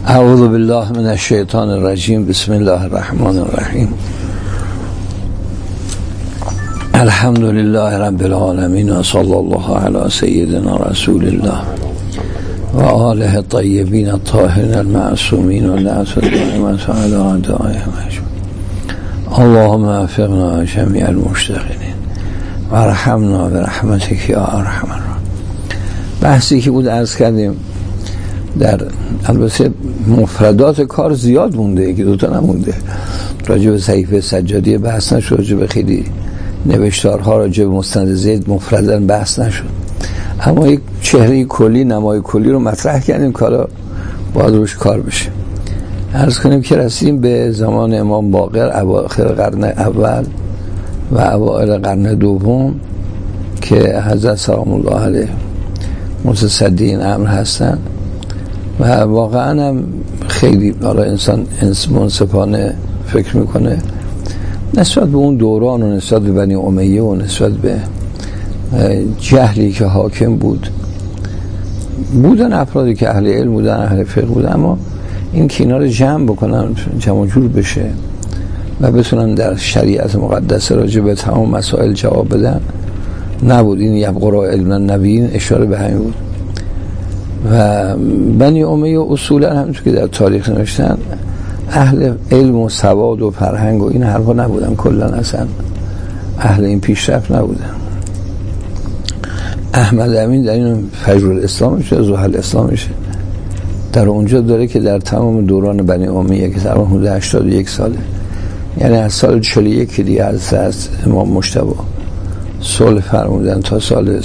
اعوذ بالله من الشیطان الرجیم. بسم الله الرحمن الرحیم. الحمد لله رب العالمین و صلی الله علی سیدنا رسول الله و آله الطیبین الطاهرین المعصومین و لعنت الدائمة علی اعدائهم اجمعین. اللهم وفقنا جمیع المشتغلین و ارحمنا برحمتک یا ارحم الراحمین. بحثی که بود عرض کردیم در البته مفردات کار زیاد مونده، یکی دوتا نمونده. راجع به صحیفه سجادی بحث نشد، راجع به خیلی نوشتارها، راجع به مستند زید مفردن بحث نشد، اما یک چهره کلی، نمای کلی رو مطرح کردیم که حالا باید روش کار بشه. عرض کنیم که رسیدیم به زمان امام باقر، اواخر قرن اول و اوائل قرن دوم که حضرت سلام الله علیه متصدی این امر هستن و واقعا هم خیلی حالا انسان منصفانه فکر میکنه نسبت به اون دوران و نسبت به بنی امیه و نسبت به جهلی که حاکم بودن افرادی که اهل علم بودن، اهل فقه بودن، اما این که اینا رو جمع بکنن، جمع جور بشه و بتونن در شریعت مقدس راجع به تمام مسائل جواب بدن نبود. این یبقرا علم النبیین اشاره به همین بود. و بنی امیه اصولا همونطور که در تاریخ نوشتن اهل علم و سواد و فرهنگ و این حرفا نبودن، کلا اصلا اهل این پیشرفت نبودن. احمد امین در این فجر الاسلام میشه، ظهر الاسلام میشه، در اونجا داره که در تمام دوران بنی امیه که تقریبا حدود 81 ساله، یعنی از سال 41 که دیگه از امام مجتبی صلح فرمودن تا سال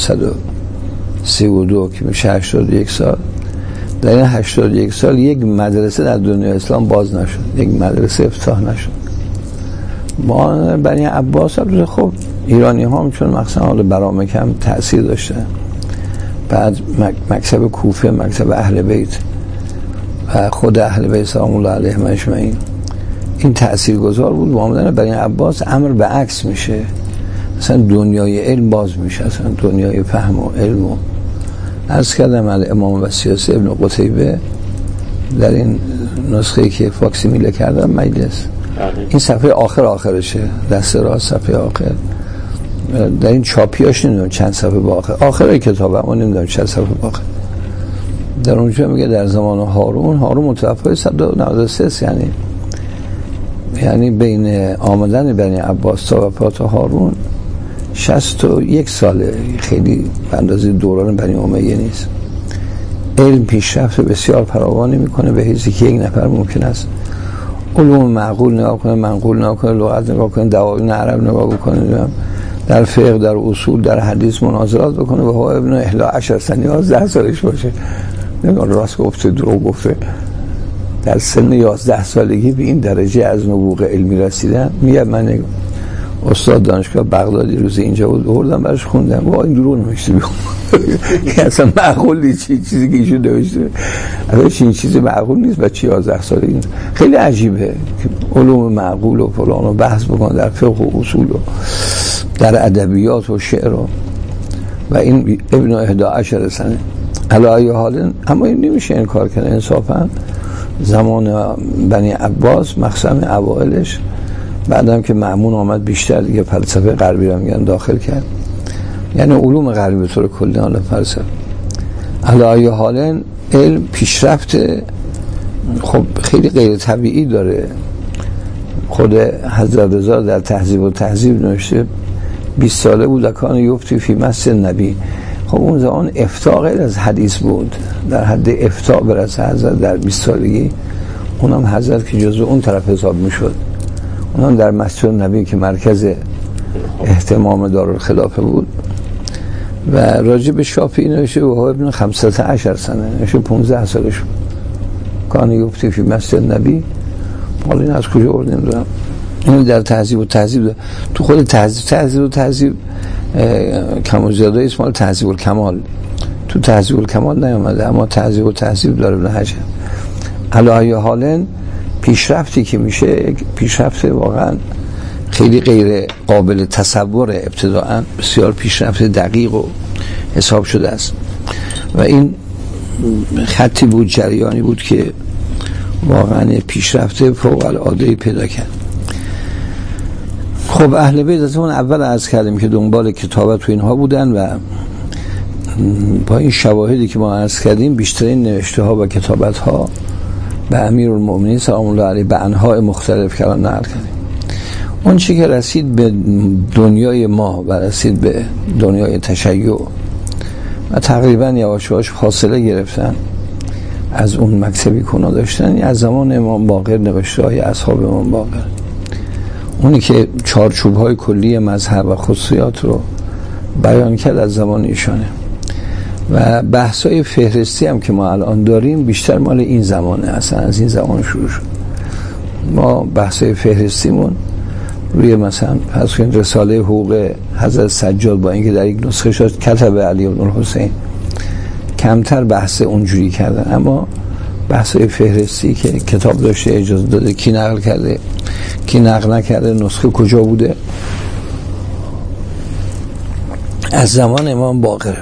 132 که میشه 81 سال، در این 81 سال یک مدرسه در دنیا اسلام باز نشد، یک مدرسه افتتاح نشد. ما بنی عباس خب ایرانی ها هم چون مقصد حال برامک هم تأثیر داشته، بعد مکتب کوفه، مکتب اهل بیت و خود اهل بیت سلام الله علیهم اجمعین این تأثیر گذار بود. با آمدن بنی عباس امر به عکس میشه، اصلا دنیای علم باز میشه، اصلا دنیای فهم و علم. و عرض کردم امام و سیاسی ابن قتیبه در این نسخه که فاکسی میله کردم مجلس، این صفحه آخرشه، دست راست صفحه آخر، در این چاپیاش نمیدونم چند صفحه با آخر کتاب، اما نمیدونم چند صفحه با آخر. در اونجا میگه در زمان هارون متوفای 193، یعنی بین آمدن بنی عباس تا وفات هارون 61 ساله، خیلی به اندازه دوران بنی امیه نیست. علم پیشرفت بسیار فراوانی میکنه به حیثی که یک نفر ممکن است علوم معقول نگاه کنه، منقول نگاه کنه، لغت نگاه کنه، دواوین عرب نگاه بکنه، در فقه، در اصول، در حدیث مناظرات بکنه و هو ابن 11 سنه 11 سالش باشه، نمیدونم راست گفته دروغ گفته، در سن 11 سالگی به این درجه از نبوغ علمی رسیدن. میگه من استاد دانشگاه بغدادی روز اینجا بود، بردم براش خوندم، وا این دروغ نوشته که اصلا معقول نیست چیزی که ایشون نوشته، اصلا این چیزی معقول نیست. بچه 11 سالگی خیلی عجیبه که علوم معقول و فلان و بحث بکنه در فقه و اصول و در ادبیات و شعر و این ابن 11 سنه علی حال. اما این نمیشه این کار کنه انصافا. زمان بنی عباس مقسم اوائلش، بعدم که مأمون آمد بیشتر دیگه فلسفه غربی رو میگن داخل کرد، یعنی علوم غربی به طور کلی، حالا فلسفه علی حال علم پیشرفت خب خیلی غیر طبیعی داره. خود حضرت رضا در تهذیب و تهذیب نوشته 20 ساله بود کان یفتی فی مسجد نبی. خب اون زمان افتاء غیر از حدیث بود، در حد افتاء برسه حضرت در 20 سالگی، اونم حضرت که جزو اون طرف حساب میشد، اونم در مسجد نبی که مرکز اهتمام دارالخلافه بود. و راجع به شافعی نوشته و هو ابن 15 سنه، نوشته 15 سالش بود کان یفتی فی مسجد نبی. حالا این از کجا آورد نمیدونم. این در تهذیب و تهذیب تو خود تهذیب و تهذیب کم و زیاده اسم تهذیب الکمال، تو تهذیب الکمال نیامده، اما تهذیب و تهذیب داره ابن حجر. علی حال پیشرفتی که میشه پیشرفت واقعا خیلی غیر قابل تصور، ابتداءً بسیار پیشرفت دقیق و حساب شده است و این خطی بود، جریانی بود که واقعا پیشرفته فوق العاده پیدا کرد. خب اهل بیت از اون اول عرض کردیم که دنبال کتابت و اینها بودن و با این شواهدی که ما عرض کردیم بیشترین نوشته ها و کتابت ها به امیرالمؤمنین سلام الله علیه به انواع مختلف کلام نقل کردیم. اون چی که رسید به دنیای ما و رسید به دنیای تشیع و تقریبا یواش یواش فاصله گرفتن از اون مکتبی کنا داشتن، از زمان امام باقر نوشته های اصحاب امام باقر، اونی که چارچوب های کلی مذهب و خصوصیات رو بیان کرد از زمان ایشانه. و بحث های فهرستی هم که ما الان داریم بیشتر مال این زمانه، اصلا از این زمان شروع شد. ما بحث های فهرستیمون روی مثلا پس این رساله حقوق حضرت سجاد با اینکه در یک نسخه شد کتب علی بن الحسین کمتر بحث اونجوری کردن، اما بحث فهرستی که کتاب داشته اجازه داده، کی نقل کرده کی نقل نکرده، نسخه کجا بوده، از زمان امام باقره.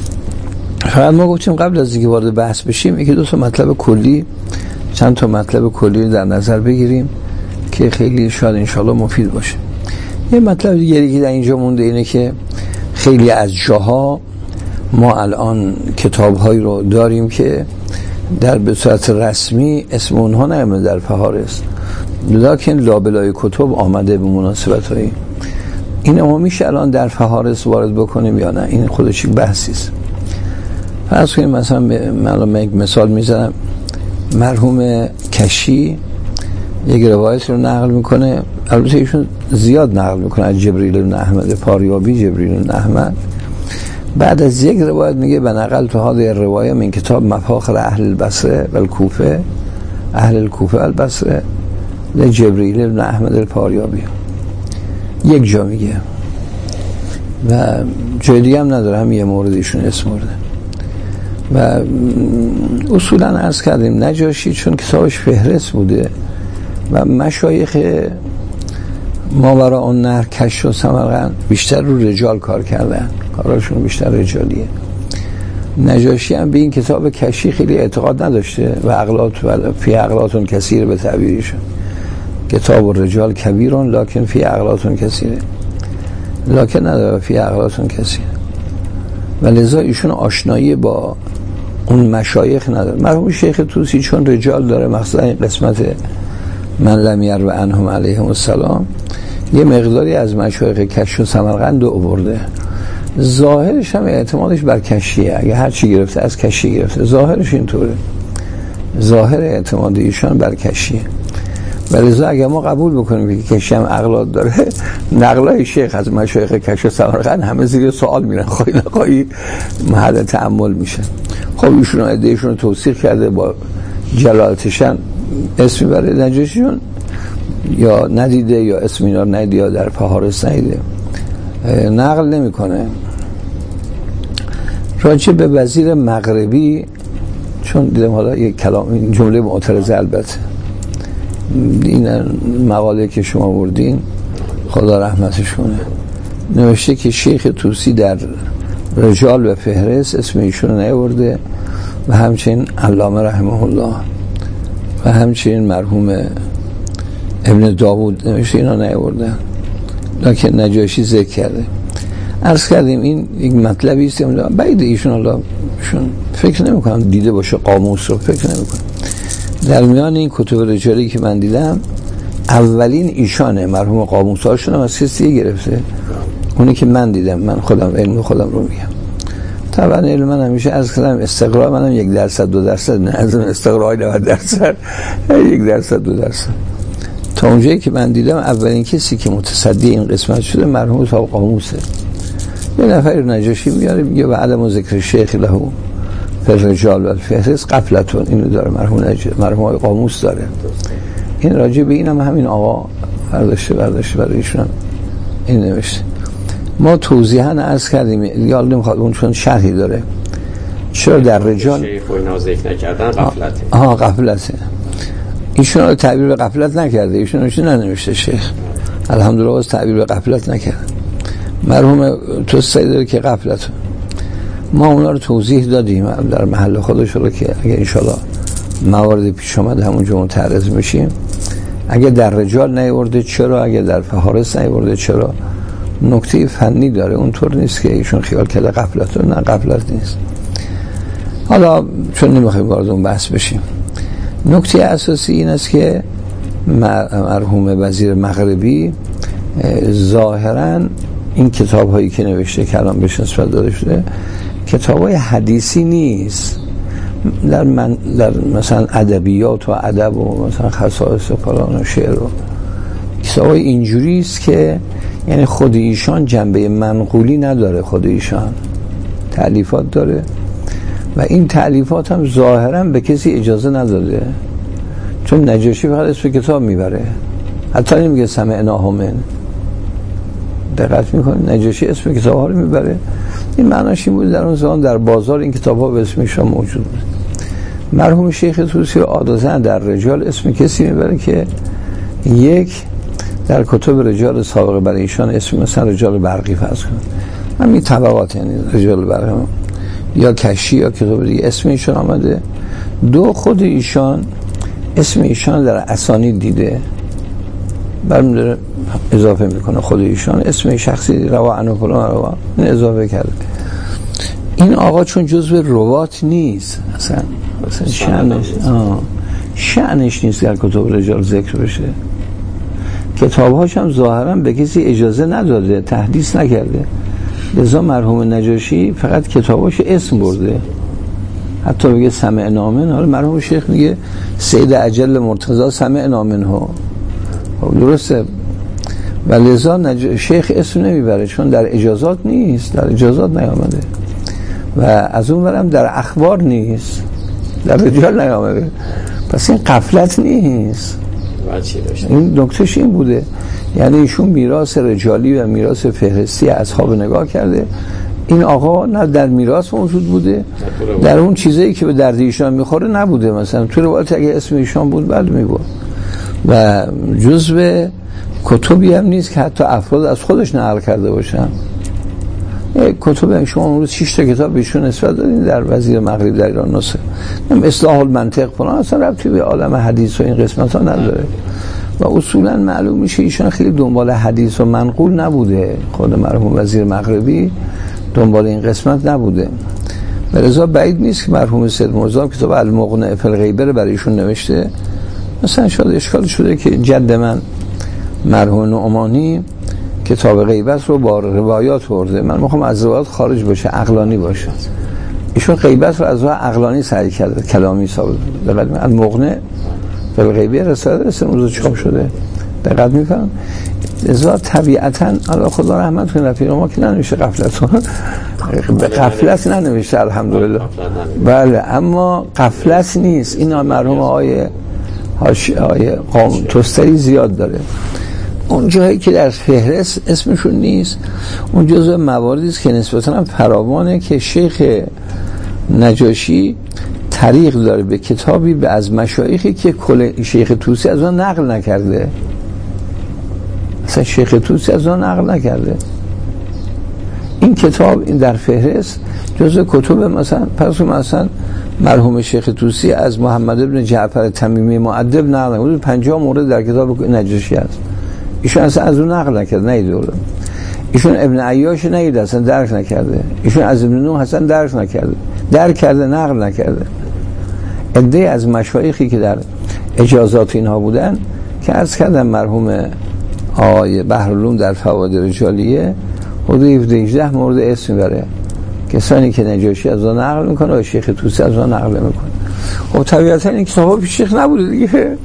فقط ما گفتیم قبل از اینکه وارد بحث بشیم یکی دو تا مطلب کلی، چند تا مطلب کلی در نظر بگیریم که خیلی شاید انشالله مفید باشه. یه مطلب دیگری که در اینجا مونده اینه که خیلی از جاها ما الان کتاب‌هایی رو داریم که در به صورت رسمی اسم اونها نیامده در فهارس، لکن لابلای کتب آمده به مناسبت‌هایی. این ما میشه الان در فهارس وارد بکنیم یا نه؟ این خودش بحثی است. فرض کنیم مثلا من یک مثال میزنم، مرحوم کشی یک روایت رو نقل میکنه، البته ایشون زیاد نقل میکنه از جبریل بن احمد پاریابی، جبریل بن احمد. بعد از یک روایت میگه به نقل تو هذه روایه من کتاب مفاخر اهل البصره و الکوفه، اهل الکوفه و البصره لجبریل بن احمد الپاریابی. یک جا میگه و جای دیگه هم نداره، هم یه مورد ایشون اسم برده. و اصولا عرض کردیم نجاشی چون کتابش فهرست بوده و مشایخ ماوراء النهر کشف و سمرقند بیشتر رو رجال کار کردن، کاراشون بیشتر رجالیه. نجاشی هم به این کتاب کشی خیلی اعتقاد نداشته و اغلاط و فی اغلاطون کثیر به تعبیرشون، کتاب الرجال کبیرون لکن فی اغلاطون کثیره، لکن نداره فی اغلاطون کثیره. و لذا ایشون آشنایی با اون مشایخ نداره. مرحوم شیخ طوسی چون رجال داره، مخصوصا این قسمت من لم یرو عنهم علیهم السلام یه مقداری از مشایخ کشف و سمرقند آورده، ظاهرش هم اعتمادش بر کشیه، اگه هر چی گرفته از کشی گرفته، ظاهرش اینطوره، ظاهر اعتماد ایشان بر کشیه. ولذا اگه ما قبول بکنیم که کشی هم اغلاط داره، نقلای شیخ از مشایخ کشف و سمرقند همه زیر سوال میرن، خواهی نخواهی محل تأمل میشه. خب ایشون ادعیشون رو توثیق کرده، با جلالتشن اسمی برای نجاشیشون یا ندیده یا اسم اینا ندیده یا در فهارس ندیده، نقل نمیکنه. راجع به وزیر مغربی چون دیدم حالا یک کلام، این جمله معترضه، البته این مقاله که شما بردین خدا رحمتش کنه، نوشته که شیخ طوسی در رجال و فهرست اسم ایشون رو نیاورده و همچنین علامه رحمه الله و همچنین مرحوم ابن داوود نوشته اینا نیاوردن، لکن نجاشی ذکر کرده. عرض کردیم این یک مطلبی است بعید ایشون الله ایشون فکر نمی‌کنم دیده باشه، قاموس رو فکر نمی‌کنم. در میان این کتب رجالی که من دیدم اولین ایشانه، مرحوم قاموس‌هاشون هم از کسی گرفته، اونی که من دیدم، من خودم علم خودم رو میگم. طبعا علم من همیشه از کلام استقرار منم 1% 2%، نه از استقرار 90%، 1% 2%. تا اونجایی که من دیدم اولین کسی که متصدی این قسمت شده مرحوم صاحب قاموسه. یه نفر نجاشی میاره میگه و عدم ذکر شیخ له فی الرجال و الفهرست غفلتون، اینو داره مرحوم قاموس داره. این راجع به اینم همین آقا برداشته برای ایشون این نوشته. ما توضیحاً عرض کردیم، یاد نمیخواد اون چون شرحی داره چرا در رجال شیخ و اینا ذکر نکردن غفلته. غفلته. ایشون رو تعبیر به غفلت نکرده، ایشون ننوشته شیخ الحمدلله از تعبیر به غفلت نکرد. مرحوم توسعی داره که غفلت. ما اونا رو توضیح دادیم در محل خودش رو که اگه انشالله موارد پیش آمد همونجا متعرض میشیم. اگه در رجال نیورده چرا، اگه در فهارس نیورده چرا. نکته فنی داره، اونطور نیست که ایشون خیال کرده غفلت، نه غفلت نیست. حالا چون نمیخوایم وارد اون بحث بشیم، نکته اساسی این است که مرحوم وزیر مغربی ظاهراً این کتاب هایی که نوشته کلام بهش نسبت داده شده کتاب های حدیثی نیست. در مثلا ادبیات و ادب و مثلا خصائص و فلان و شعر و کتاب های اینجوری است که یعنی خود ایشان جنبه منقولی نداره، خود ایشان تألیفات داره و این تألیفات هم ظاهراً به کسی اجازه نداده، چون نجاشی فقط اسم کتاب میبره، حتی نمیگه سمعناه من. دقت میکنید نجاشی اسم کتاب ها رو میبره. این معناش این بود در اون زمان در بازار این کتاب ها به اسم ایشان موجود بود. مرحوم شیخ طوسی عادتاً در رجال اسم کسی میبره که یک در کتب رجال سابقه برای ایشان اسم مثلا رجال برقی فرض کنید، همین طبقات، یعنی رجال برقی یا کشی یا کتاب دیگه اسم ایشان آمده. دو خود ایشان اسم ایشان در اسانید دیده، برمی داره اضافه میکنه خود ایشان اسم شخصی روا عنه فلان روا این اضافه کرده. این آقا چون جزو روات نیست اصلا شأنش نیست در کتب رجال ذکر بشه، کتابهاش هم ظاهرا به کسی اجازه نداده، تحدیث نکرده، لذا مرحوم نجاشی فقط کتاباش اسم برده، حتی میگه سمعنا منه. حالا مرحوم شیخ میگه سید اجل مرتضی سمعنا منه، درسته، و لذا شیخ اسم نمیبره چون در اجازات نیست، در اجازات نیامده و از اون برم در اخبار نیست، در رجال نیامده، پس این غفلت نیست. این نکتهش این بوده، یعنی ایشون میراث رجالی و میراث فهرستی اصحاب نگاه کرده. این آقا نه در میراث موجود بوده، در اون چیزایی که به درد ایشان میخوره نبوده. مثلا تو روایت اگه اسم ایشان بود بعد میگه و جزء کتبی هم نیست که حتی افراد از خودش نقل کرده باشن. کتب شما امروز 6 تا کتاب بهشون نسبت دادین در وزیر مغربی در ایران نسخه اصلاح المنطق فلان، اصلا ربطی به عالم حدیث و این قسمت ها نداره و اصولا معلوم میشه ایشان خیلی دنبال حدیث و منقول نبوده. خود مرحوم وزیر مغربی دنبال این قسمت نبوده. به رضا بعید نیست که مرحوم سید مرزا کتاب المغنی فی الغیبه رو برای ایشون نوشته. مثلا شاید اشکال شده که جد من مرحوم نعمانی کتاب غیبت رو با روایات برده، من میخوام از روایات خارج باشه، عقلانی باشه. ایشون غیبت رو از راه عقلانی سعی کرده، کلامی ثابت. دقت می‌کنم المغنی فی الغیبه رساله امروز چاپ شده، دقت می‌کنم. لذا طبیعتاً الله خدا رحمت کنه رفیق ما که ننوشته غفلت، به غفلت ننوشته الحمدلله، بله، اما غفلت نیست. این مرحوم آقای توستری زیاد داره. اون جایی که در فهرست اسمشون نیست، اون جزء مواردی است که نسبتاً فراوانه که شیخ نجاشی طریق داره به کتابی به از مشایخی که کل شیخ طوسی از آن نقل نکرده. اصلا شیخ طوسی از آن نقل نکرده. این کتاب این در فهرست جزء کتب مثلا مرحوم شیخ طوسی از محمد ابن جعفر تمیمی مؤدب نقل نکرده. 50 مورد در کتاب نجاشی هست، ایشون اصلا از اون نقل نکرده، نیده. ایشون ابن عیاش نیده، اصلا درک نکرده. ایشون از ابن نوح اصلا درک نکرده، درک کرده نقل نکرده. عده از مشایخی که در اجازات اینها بودن که عرض کردم مرحوم آقای بحرالعلوم در فوائد رجالیه حدود 18 مورد اسم میبره، کسانی که نجاشی از آن نقل میکنه و شیخ طوسی از آن نقل میکنه. خب طبیعتا این کتابا پیش شیخ نبوده دیگه،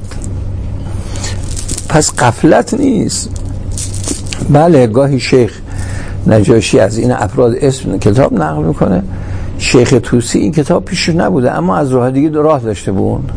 پس غفلت نیست. بله گاهی شیخ نجاشی از این افراد اسم کتاب نقل میکنه، شیخ طوسی این کتاب پیشش نبوده اما از راه دیگه راه داشته بود.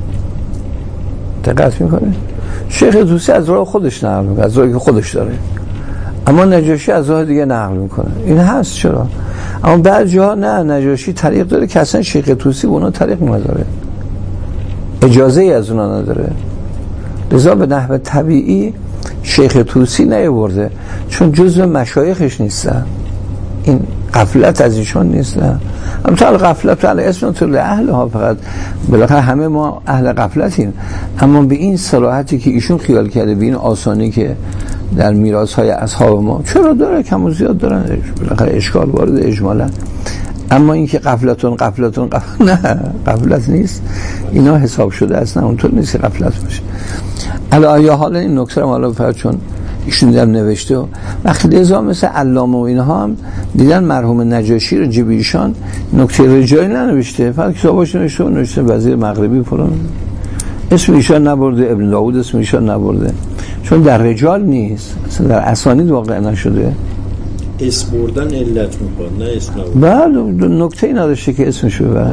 دقت میکنه شیخ طوسی از راه خودش نقل میکنه، از راهی که خودش داره، اما نجاشی از راه دیگه نقل میکنه. این هست چرا؟ اما بعضی جاها نه، نجاشی طریق داره که اصلا شیخ طوسی به اونا طریق نداره، اجازه ای از اونا نداره. لذا به نحو طبیعی شیخ طوسی نیاورده چون جزء مشایخش نیستن. این غفلت از ایشان نیست. نه اما غفلت علی اسم تو اهل ها، فقط بالاخره همه ما اهل غفلتیم، اما به این صراحتی که ایشون خیال کرده، به این آسانی که در میراث های اصحاب ما چرا داره، کم و زیاد دارن، بالاخره اشکال وارد اجمالا. اما این که غفلتون نه، غفلت نیست، اینا حساب شده اصلا اونطور نیست غفلت باشه. علی حال این نکته رو حالا فقط چون ایشون دیدم نوشته و وقتی لذا مثل علامه و اینها هم دیدن مرحوم نجاشی رو جیب ایشان نکته رجالی ننوشته، فقط کتاباش نوشته وزیر مغربی فلان، اسم ایشان نبرده، ابن داود اسم ایشان نبرده، چون در رجال نیست، اصلا در اسانید واقع نشده. اسم بردن علت میخواد، نه اسم نبرد. بله نکته نداشته که اسمشو ببرن.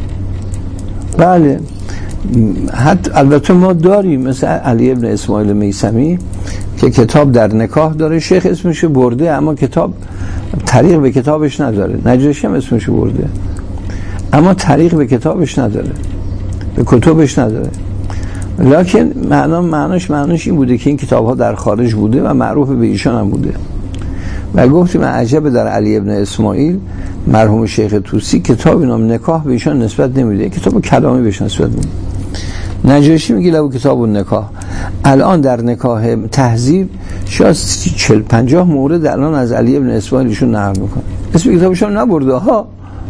بله حتی البته ما داریم مثل علی ابن اسماعیل میثمی که کتاب در نکاح داره، شیخ اسمشو برده اما کتاب طریق به کتابش نداره. نجاشی هم اسمشو برده اما طریق به کتابش نداره، به کتابش نداره، لکن معناش این بوده که این کتاب ها در خارج بوده و معروف به ایشان هم بوده. و گفتیم عجب در علی ابن اسماعیل مرحوم شیخ توسی کتاب نام نکاح به ایشان نسبت نمیده، کتاب کلامی بهش نسبت میده. نجاشی میگه لو کتاب النکاح. الان در نکاح تهذیب شاید 40-50 مورد الان از علی ابن اسماعیل ایشون نقل میکنه، اسم کتابشون نبرده ها،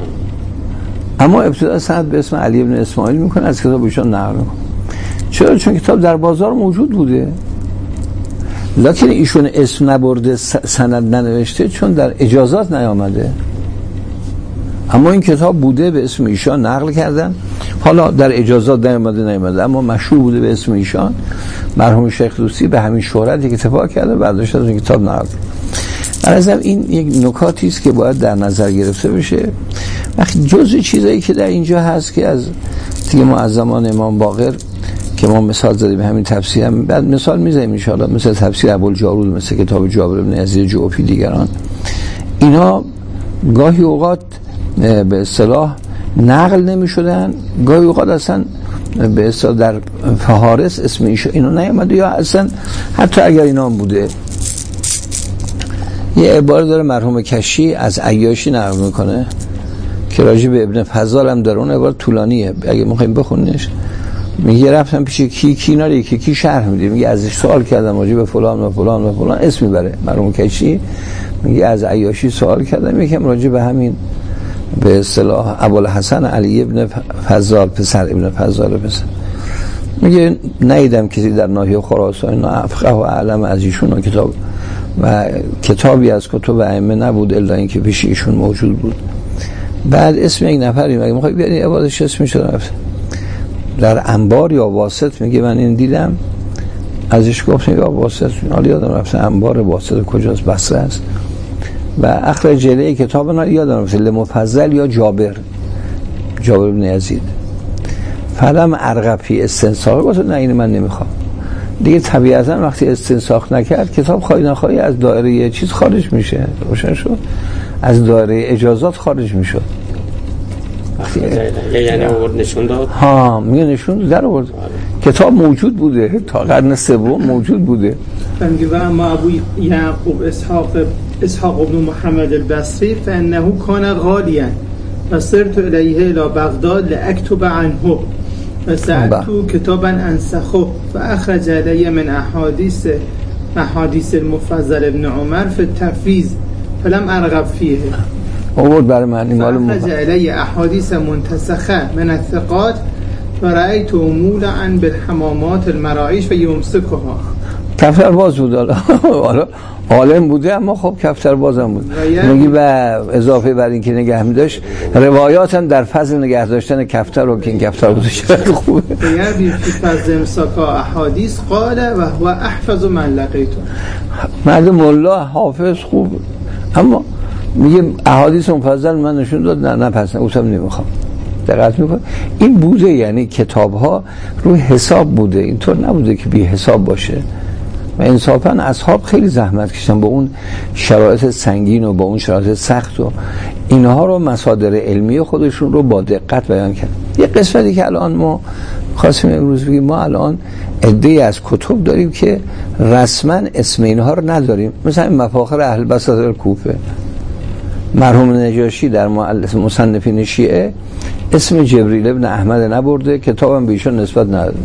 اما ابتدا سند به اسم علی ابن اسماعیل میکنه، از کتاب ایشون نقل میکنه. چرا؟ چون کتاب در بازار موجود بوده، لکن ایشون اسم نبرده، سند ننوشته، چون در اجازات نیامده. اما این کتاب بوده به اسم ایشان نقل کردن، حالا در اجازات نیامده اما مشهور بوده به اسم ایشان. مرحوم شیخ توسی به همین شهرتی که اتفاق کرده برداشت از این کتاب نقل. برای این یک نکاتی است که باید در نظر گرفته بشه. وقتی جزء چیزایی که در اینجا هست که از دیگه ما از زمان امام باقر که ما مثال زدیم همین تفسیر هم بعد مثال میزنیم ان شاء الله، مثل تفسیر ابوالجارود، مثل کتاب جابر بن یزید جوفی، دیگران اینا گاهی اوقات به اصطلاح نقل نمیشدن، گاهی اوقات اصلا به اصطلاح در فهارس اسم اینو نیامده، یا اصلا حتی اگر اینا هم بوده. یه عبارت داره مرحوم کشی از عیاشی نقل میکنه که راجع به ابن فضال هم داره، اون عبارت طولانیه اگه میخوایم بخونیش. میگه رفتم پیش کی ناره کی شرح میده، میگه ازش سوال کردم راجع به فلان و فلان و فلان، اسم میبره مرحوم کشی، میگه از عیاشی سوال کردم یکم راجع به همین به اصطلاح ابوالحسن علی ابن فضال پسر ابن فضال پسر، میگه نیدم کسی در ناحیه خراسان نه افقه و اعلم از ایشون کتاب و کتابی از کتب ائمه نبود الا اینکه پیش ایشون موجود بود. بعد اسم یک نفری مگه میخوای بیاری عبادش اسمش رو رفت در انبار یا واسط، میگه من این دیدم، ازش گفتم یا واسط، حالا یادم رفت انبار واسط کجاست، بصره است. و اخرج جلیه کتاب نه یادم رفت لمفضل یا جابر بن یزید، فلم ارغفی استنساخ واسه نه این من نمیخوام دیگه. طبیعتا وقتی استنساخ نکرد کتاب خواهی نخواهی از دایره یه چیز خارج میشه، روشن شد، از دایره اجازات خارج میشد. یعنی آورد نشون داد، ها میگه نشون در آورد، کتاب موجود بوده تا قرن سوم موجود بوده. میگه و اما ابو یعقوب اسحاق بن محمد البصری فانه کان غالیا فصرت الیه الی بغداد لاکتب عنه فسألت کتابا انسخه فاخرج علی من احادیث المفضل ابن عمر فی التفویض فلم ارغب فیه. آورد برای من این مال فاخرج علی احادیث منتسخه من الثقات فرأیت مولعا بالحمامات المراعیش و یمسکها. کفتر باز بود، حالا عالم بوده اما خب کفتر بازم بود. میگی و اضافه بر این که نگه می‌داشت روایات هم در فضل نگه داشتن کفتر رو که این کفتر بوده چقدر خوبه. یعنی فی فضل امساکا احادیث قال و هو احفظ من لقیته. مرد ملا حافظ خوب، اما میگه احادیث مفضل من نشون داد، نه پس گفتم نمیخوام. دقت میکنه این بوده، یعنی کتاب ها روی حساب بوده، اینطور نبوده که بی حساب باشه. و انصافا اصحاب خیلی زحمت کشیدن با اون شرایط سنگین و با اون شرایط سخت و اینها رو مصادر علمی خودشون رو با دقت بیان کردن. یه قسمتی که الان ما خواستیم امروز بگیم، ما الان عده‌ای از کتب داریم که رسما اسم اینها رو نداریم، مثلا مفاخر اهل بصره کوفه مرحوم نجاشی در مصنفین شیعه اسم جبریل ابن احمد نبرده، کتابم به ایشون نسبت نداده.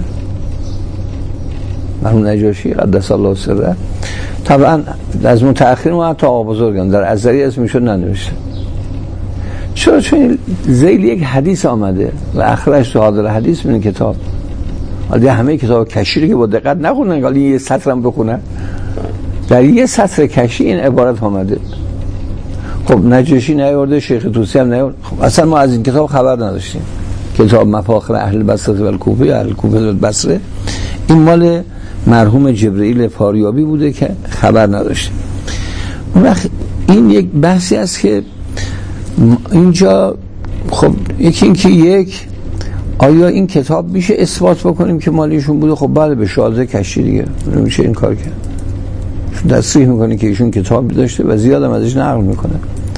مرحوم نجاشی قدس الله سره طبعا از متأخرین و حتی آقا بزرگان در ازری اسمشون ننوشته. چرا؟ چون ذیل یک حدیث آمده و اخرش تو حاضر حدیث من کتاب. حالا همه کتاب کشی که با دقت نخونن، حالا یه سطر هم بخونن، در یه سطر کشی این عبارت آمده. خب نجاشی نیاورده، شیخ طوسی هم نیاورده. خب اصلا ما از این کتاب خبر نداشتیم. کتاب مفاخر اهل بصره و الکوفه، اهل کوفه و بصره، این مال مرحوم جبرئیل فاریابی بوده که خبر نداشتیم. اون وقت این یک بحثی است که اینجا خب یکی این که یک آیا این کتاب میشه اثبات بکنیم که مالیشون بوده؟ خب بله، به شهاده کشی دیگه نمیشه این کار کرد. تصریح میکنه که ایشون کتاب داشته و زیادم ازش نقل میکنه.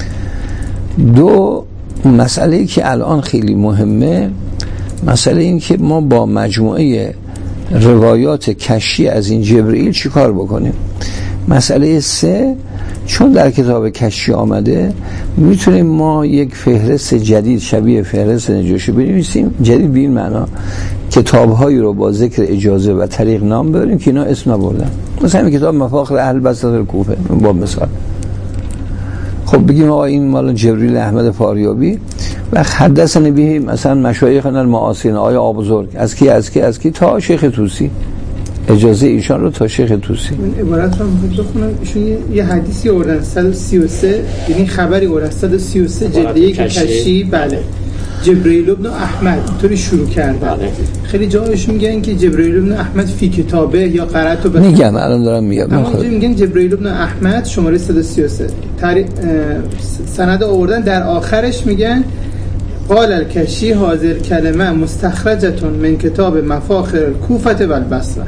دو، مسئله که الان خیلی مهمه، مسئله این که ما با مجموعه روایات کشی از این جبرئیل چی کار بکنیم. مسئله سه، چون در کتاب کشی آمده میتونیم ما یک فهرست جدید شبیه فهرست نجاشی بنویسیم، جدید به این معنا کتاب‌هایی رو با ذکر اجازه و طریق نام ببریم که اینا اسم نبردن. مثلا این کتاب مفاخر اهل بصره و کوفه با مثال، خب بگیم آقا این مال جبریل احمد فاریابی و حدثنا به مثلا مشایخنا المعاصرین، آیا آقا بزرگ از کی تا شیخ طوسی، اجازه ایشان رو تا شیخ طوسی. من عبارت رو میخوام بخونم. ایشون یه حدیثی آوردن 133، یعنی خبری آوردن 133 جلده کشی، بله، جبرئیل ابن احمد اینطوری شروع کردن. خیلی جاهاش میگن که جبرئیل ابن احمد فی کتابه یا قرأت و میگم الان دارم میگم، اما اینجا میگن جبرئیل ابن احمد شماره 133 سند آوردن، در آخرش میگن قال الکشی حاضر کلمه مستخرجتون من کتاب مفاخر کوفه و البصره.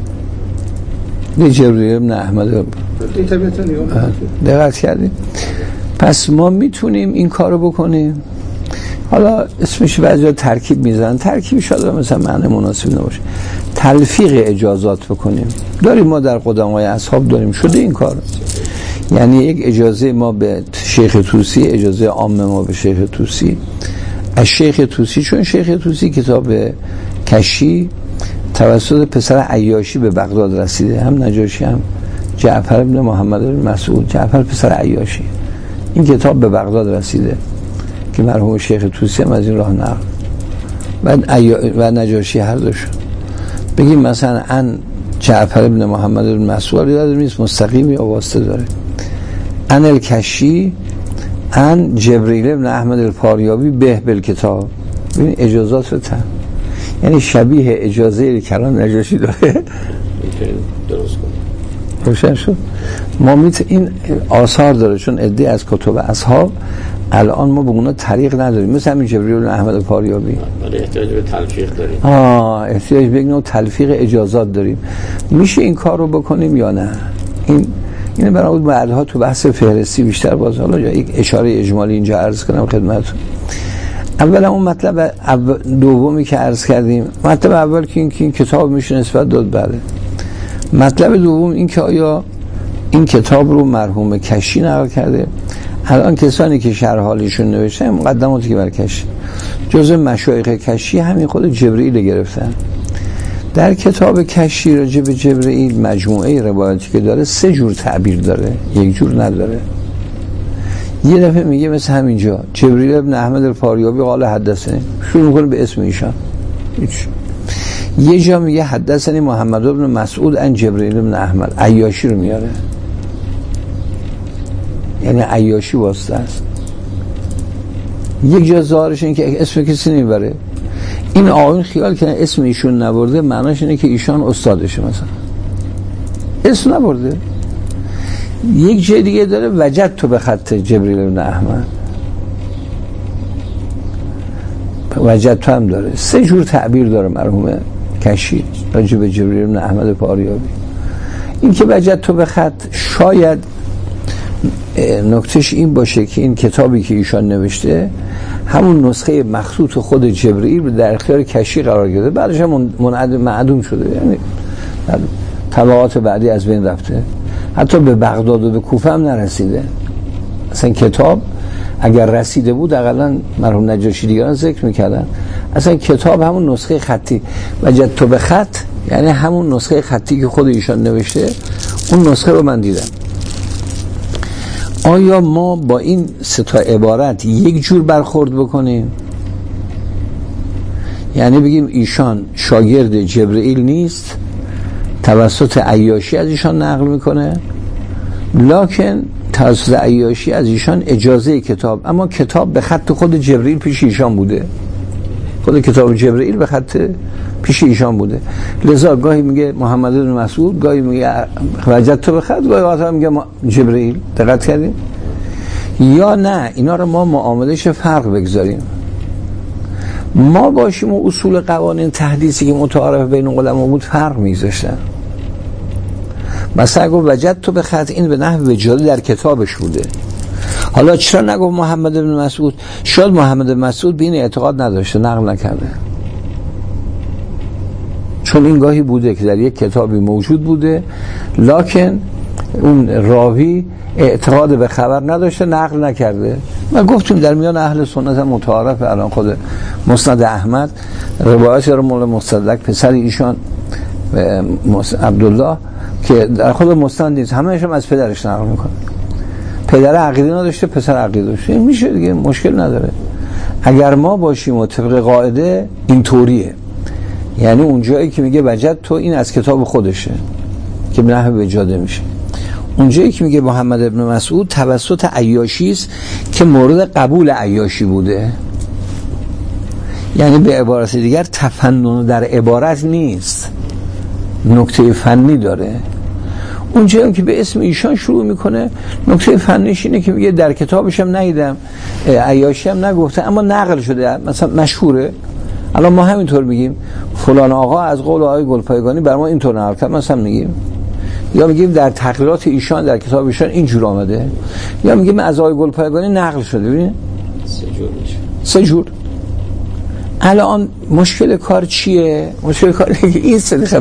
جبرئیل ابن احمد دقت کردیم. پس ما میتونیم این کارو بکنیم. حالا اسمش بعضی ترکیب میزنن، ترکیب شاید مثلا معنی مناسب نباشه، تلفیق اجازات بکنیم. داریم ما در قدمای اصحاب داریم شده این کار، یعنی یک اجازه ما به شیخ طوسی، اجازه عام ما به شیخ طوسی، از شیخ طوسی، چون شیخ طوسی کتاب کشی توسط پسر عیاشی به بغداد رسیده، هم نجاشی هم جعفر ابن محمد بن مسعود، جعفر پسر عیاشی، این کتاب به بغداد رسیده که مرحوم شیخ طوسی هم از این راه نقل و نجاشی هر دوشون. بگیم مثلا ان جعفر ابن محمد بن مسعود یاد نیست، مستقیمی یا واسطه داره. ان الکشی ان جبریل ابن احمد الفاریابی به بالکتاب. ببین اجازات رو یعنی شبیه اجازه کلام نجاشی داره. درست کنه. روشن شد. ما این آثار داره، چون عده از کتب اصحاب الان ما به اونا طریق نداریم، مثل همین جبریل بن احمد فاریابی، ولی احتیاج به تلفیق داریم. احتیاج به نوع تلفیق اجازات داریم. میشه این کار رو بکنیم یا نه؟ این برای بعدها تو بحث فهرستی بیشتر باز حالا یک اشاره اجمالی اینجا عرض کنم خدمتتون. اولا اون مطلب دومی که عرض کردیم، مطلب اول که این کتاب میشه نسبت داد، بله. مطلب دوم این که آیا این کتاب رو مرحوم کشی نقل کرده؟ الان کسانی که شرح حالشون نوشتن مقدماتی که بر کشی، جزء مشایخ کشی همین خود جبرئیل گرفتن. در کتاب کشی راجع به جبرئیل مجموعه روایاتی که داره 3 جور تعبیر داره، یک جور نداره. یه دفعه میگه مثل همینجا جبریل ابن احمد الفاریابی قال حدثنی، شروع میکنه به اسم ایشان. یه جا میگه حدثنی محمد ابن مسعود ان جبریل ابن احمد، عیاشی رو میاره، یعنی عیاشی واسطه است. یک جا ظاهرش این که اسم کسی نمیبره، این آقایون خیال کنه اسم ایشون نبرده معناش اینه که ایشان استادشه، مثلا اسم نبرده. یک جای دیگه داره وجد تو به خط جبریل ابن احمد، وجد تو هم داره. 3 جور تعبیر داره مرحوم کشی راجع به جبریل ابن احمد فاریابی. این که وجد تو به خط شاید نکتهش این باشه که این کتابی که ایشان نوشته همون نسخه مخطوط خود جبرئیل در اختیار کشی قرار گرفته، بعدش هم معدوم شده، یعنی طبقات بعدی از بین رفته، حتی به بغداد و به کوفه هم نرسیده. اصلا کتاب اگر رسیده بود حداقل مرحوم نجاشی دیگران ذکر میکردن. اصلا کتاب همون نسخه خطی وجدت به خط، یعنی همون نسخه خطی که خود ایشان نوشته، اون نسخه رو من دیدم. آیا ما با این سه تا عبارت یک جور برخورد بکنیم؟ یعنی بگیم ایشان شاگرد جبرئیل نیست، توسط عیاشی از ایشان نقل میکنه، لکن توسط عیاشی از ایشان اجازه کتاب، اما کتاب به خط خود جبرئیل پیش ایشان بوده، خود کتاب جبرئیل به خط پیش ایشان بوده. لذا گاهی میگه محمد بن مسعود، گاهی میگه وجدت به خط، گاهی میگه جبرئیل. دقت کردیم؟ یا نه اینا رو ما معاملش فرق بگذاریم، ما باشیم و اصول قوانین تحدیثی که متعارف بین علما بود فرق میذاشتن. مثلا گفت وجدت به خط، این به نحو وجاده در کتابش بوده. حالا چرا نگفت محمد بن مسعود؟ شاید محمد بن مسعود به این اعتقاد نداشته، نقل نکرده، چون این گاهی بوده که در یک کتابی موجود بوده لکن اون راوی اعتقاد به خبر نداشته، نقل نکرده. ما گفتیم در میان اهل سنت هم متعارف، الان خود مسند احمد روایت رو مولا مصدق پسر ایشان عبدالله که در خود مسند نیست، همه‌اش هم از پدرش نقل میکنه. پدر عقیده نداشته، پسر عقیده داشته، این میشه دیگه، مشکل نداره. اگر ما باشیم و طبق قاعده این طوریه، یعنی اون جایی که میگه وجد تو، این از کتاب خودشه که به نحو وجاده میشه. اون جایی که میگه محمد ابن مسعود توسط عیاشی است که مورد قبول عیاشی بوده، یعنی به عبارت دیگر تفنن در عبارت نیست، نکته فنی داره. اون جایی که به اسم ایشان شروع میکنه، نکته فنیش اینه که میگه در کتابش هم ندیدم، عیاشی هم نگفته، اما نقل شده، مثلا مشهوره. الان ما همینطور میگیم فلان آقا از قول آقای گلپایگانی بر ما اینطور نقل کرد، مثلا میگیم، یا میگیم در تقریرات ایشان در کتاب ایشان اینجور آمده، یا میگیم از آقای گلپایگانی نقل شده. ببینید سه جور. الان مشکل کار چیه؟ مشکل کار اینه که این سنخ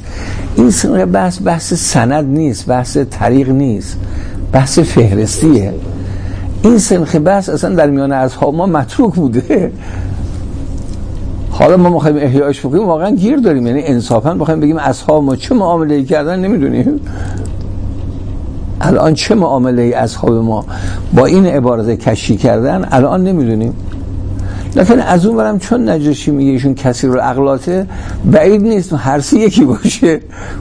بحث سند نیست، بحث طریق نیست، بحث فهرستیه. این سنخ بحث اصلا در میان اصحاب ما متروک بوده. حالا ما میخوایم احیایش بکنیم، واقعا گیر داریم، یعنی انصافا بخوایم بگیم اصحاب ما چه معامله‌ای کردن نمیدونیم. الان چه معامله‌ای اصحاب ما با این عبارت کشی کردن الان نمیدونیم. لکن از اون برم چون نجاشی میگه ایشون کثیر الاغلاطه، بعید نیست هر سی یکی باشه.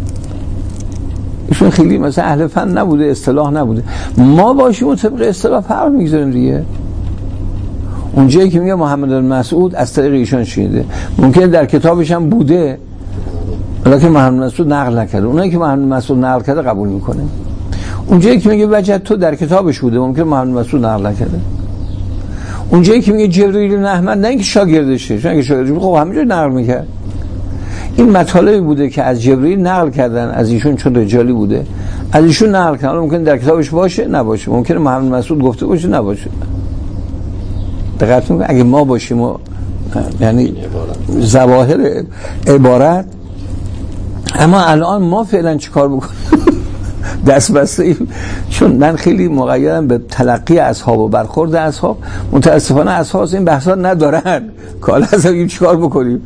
ایشون خیلی مثلا اهل فن نبوده، اصطلاح نبوده، ما باشیم و طبق اصطلاح فرق میگذاریم دیگه. اونجایی که میگه محمد بن مسعود از طریق ایشان شنیده، ممکنه در کتابش هم بوده ولی محمد بن مسعود نقل نکرده، اونایی که محمد بن مسعود نقل کرده قبول میکنه. اونجایی که میگه وجد تو در کتابش بوده، ممکنه محمد بن مسعود نقل نکرده. اونجایی که میگه جبرئیل بن احمد، نه اینکه شاگردشه، چون اگه شاگردش بود خب همینجوری نقل میکرد. این مطالبی بوده که از جبرئیل نقل کردن، از ایشون چون رجالی بوده از ایشون نقل کردن، ممکنه در کتابش باشه نباشه، ممکنه محمد بن مسعود گفته باشه نباشه. دقت کنید اگه ما باشیم و یعنی ظواهر عبارت، اما الان ما فعلا چیکار بکنیم؟ دست بسته ایم، چون من خیلی مقیدم به تلقی اصحاب و برخورد اصحاب. متاسفانه اصحاب این بحثا ندارن، کالا از این چیکار بکنیم؟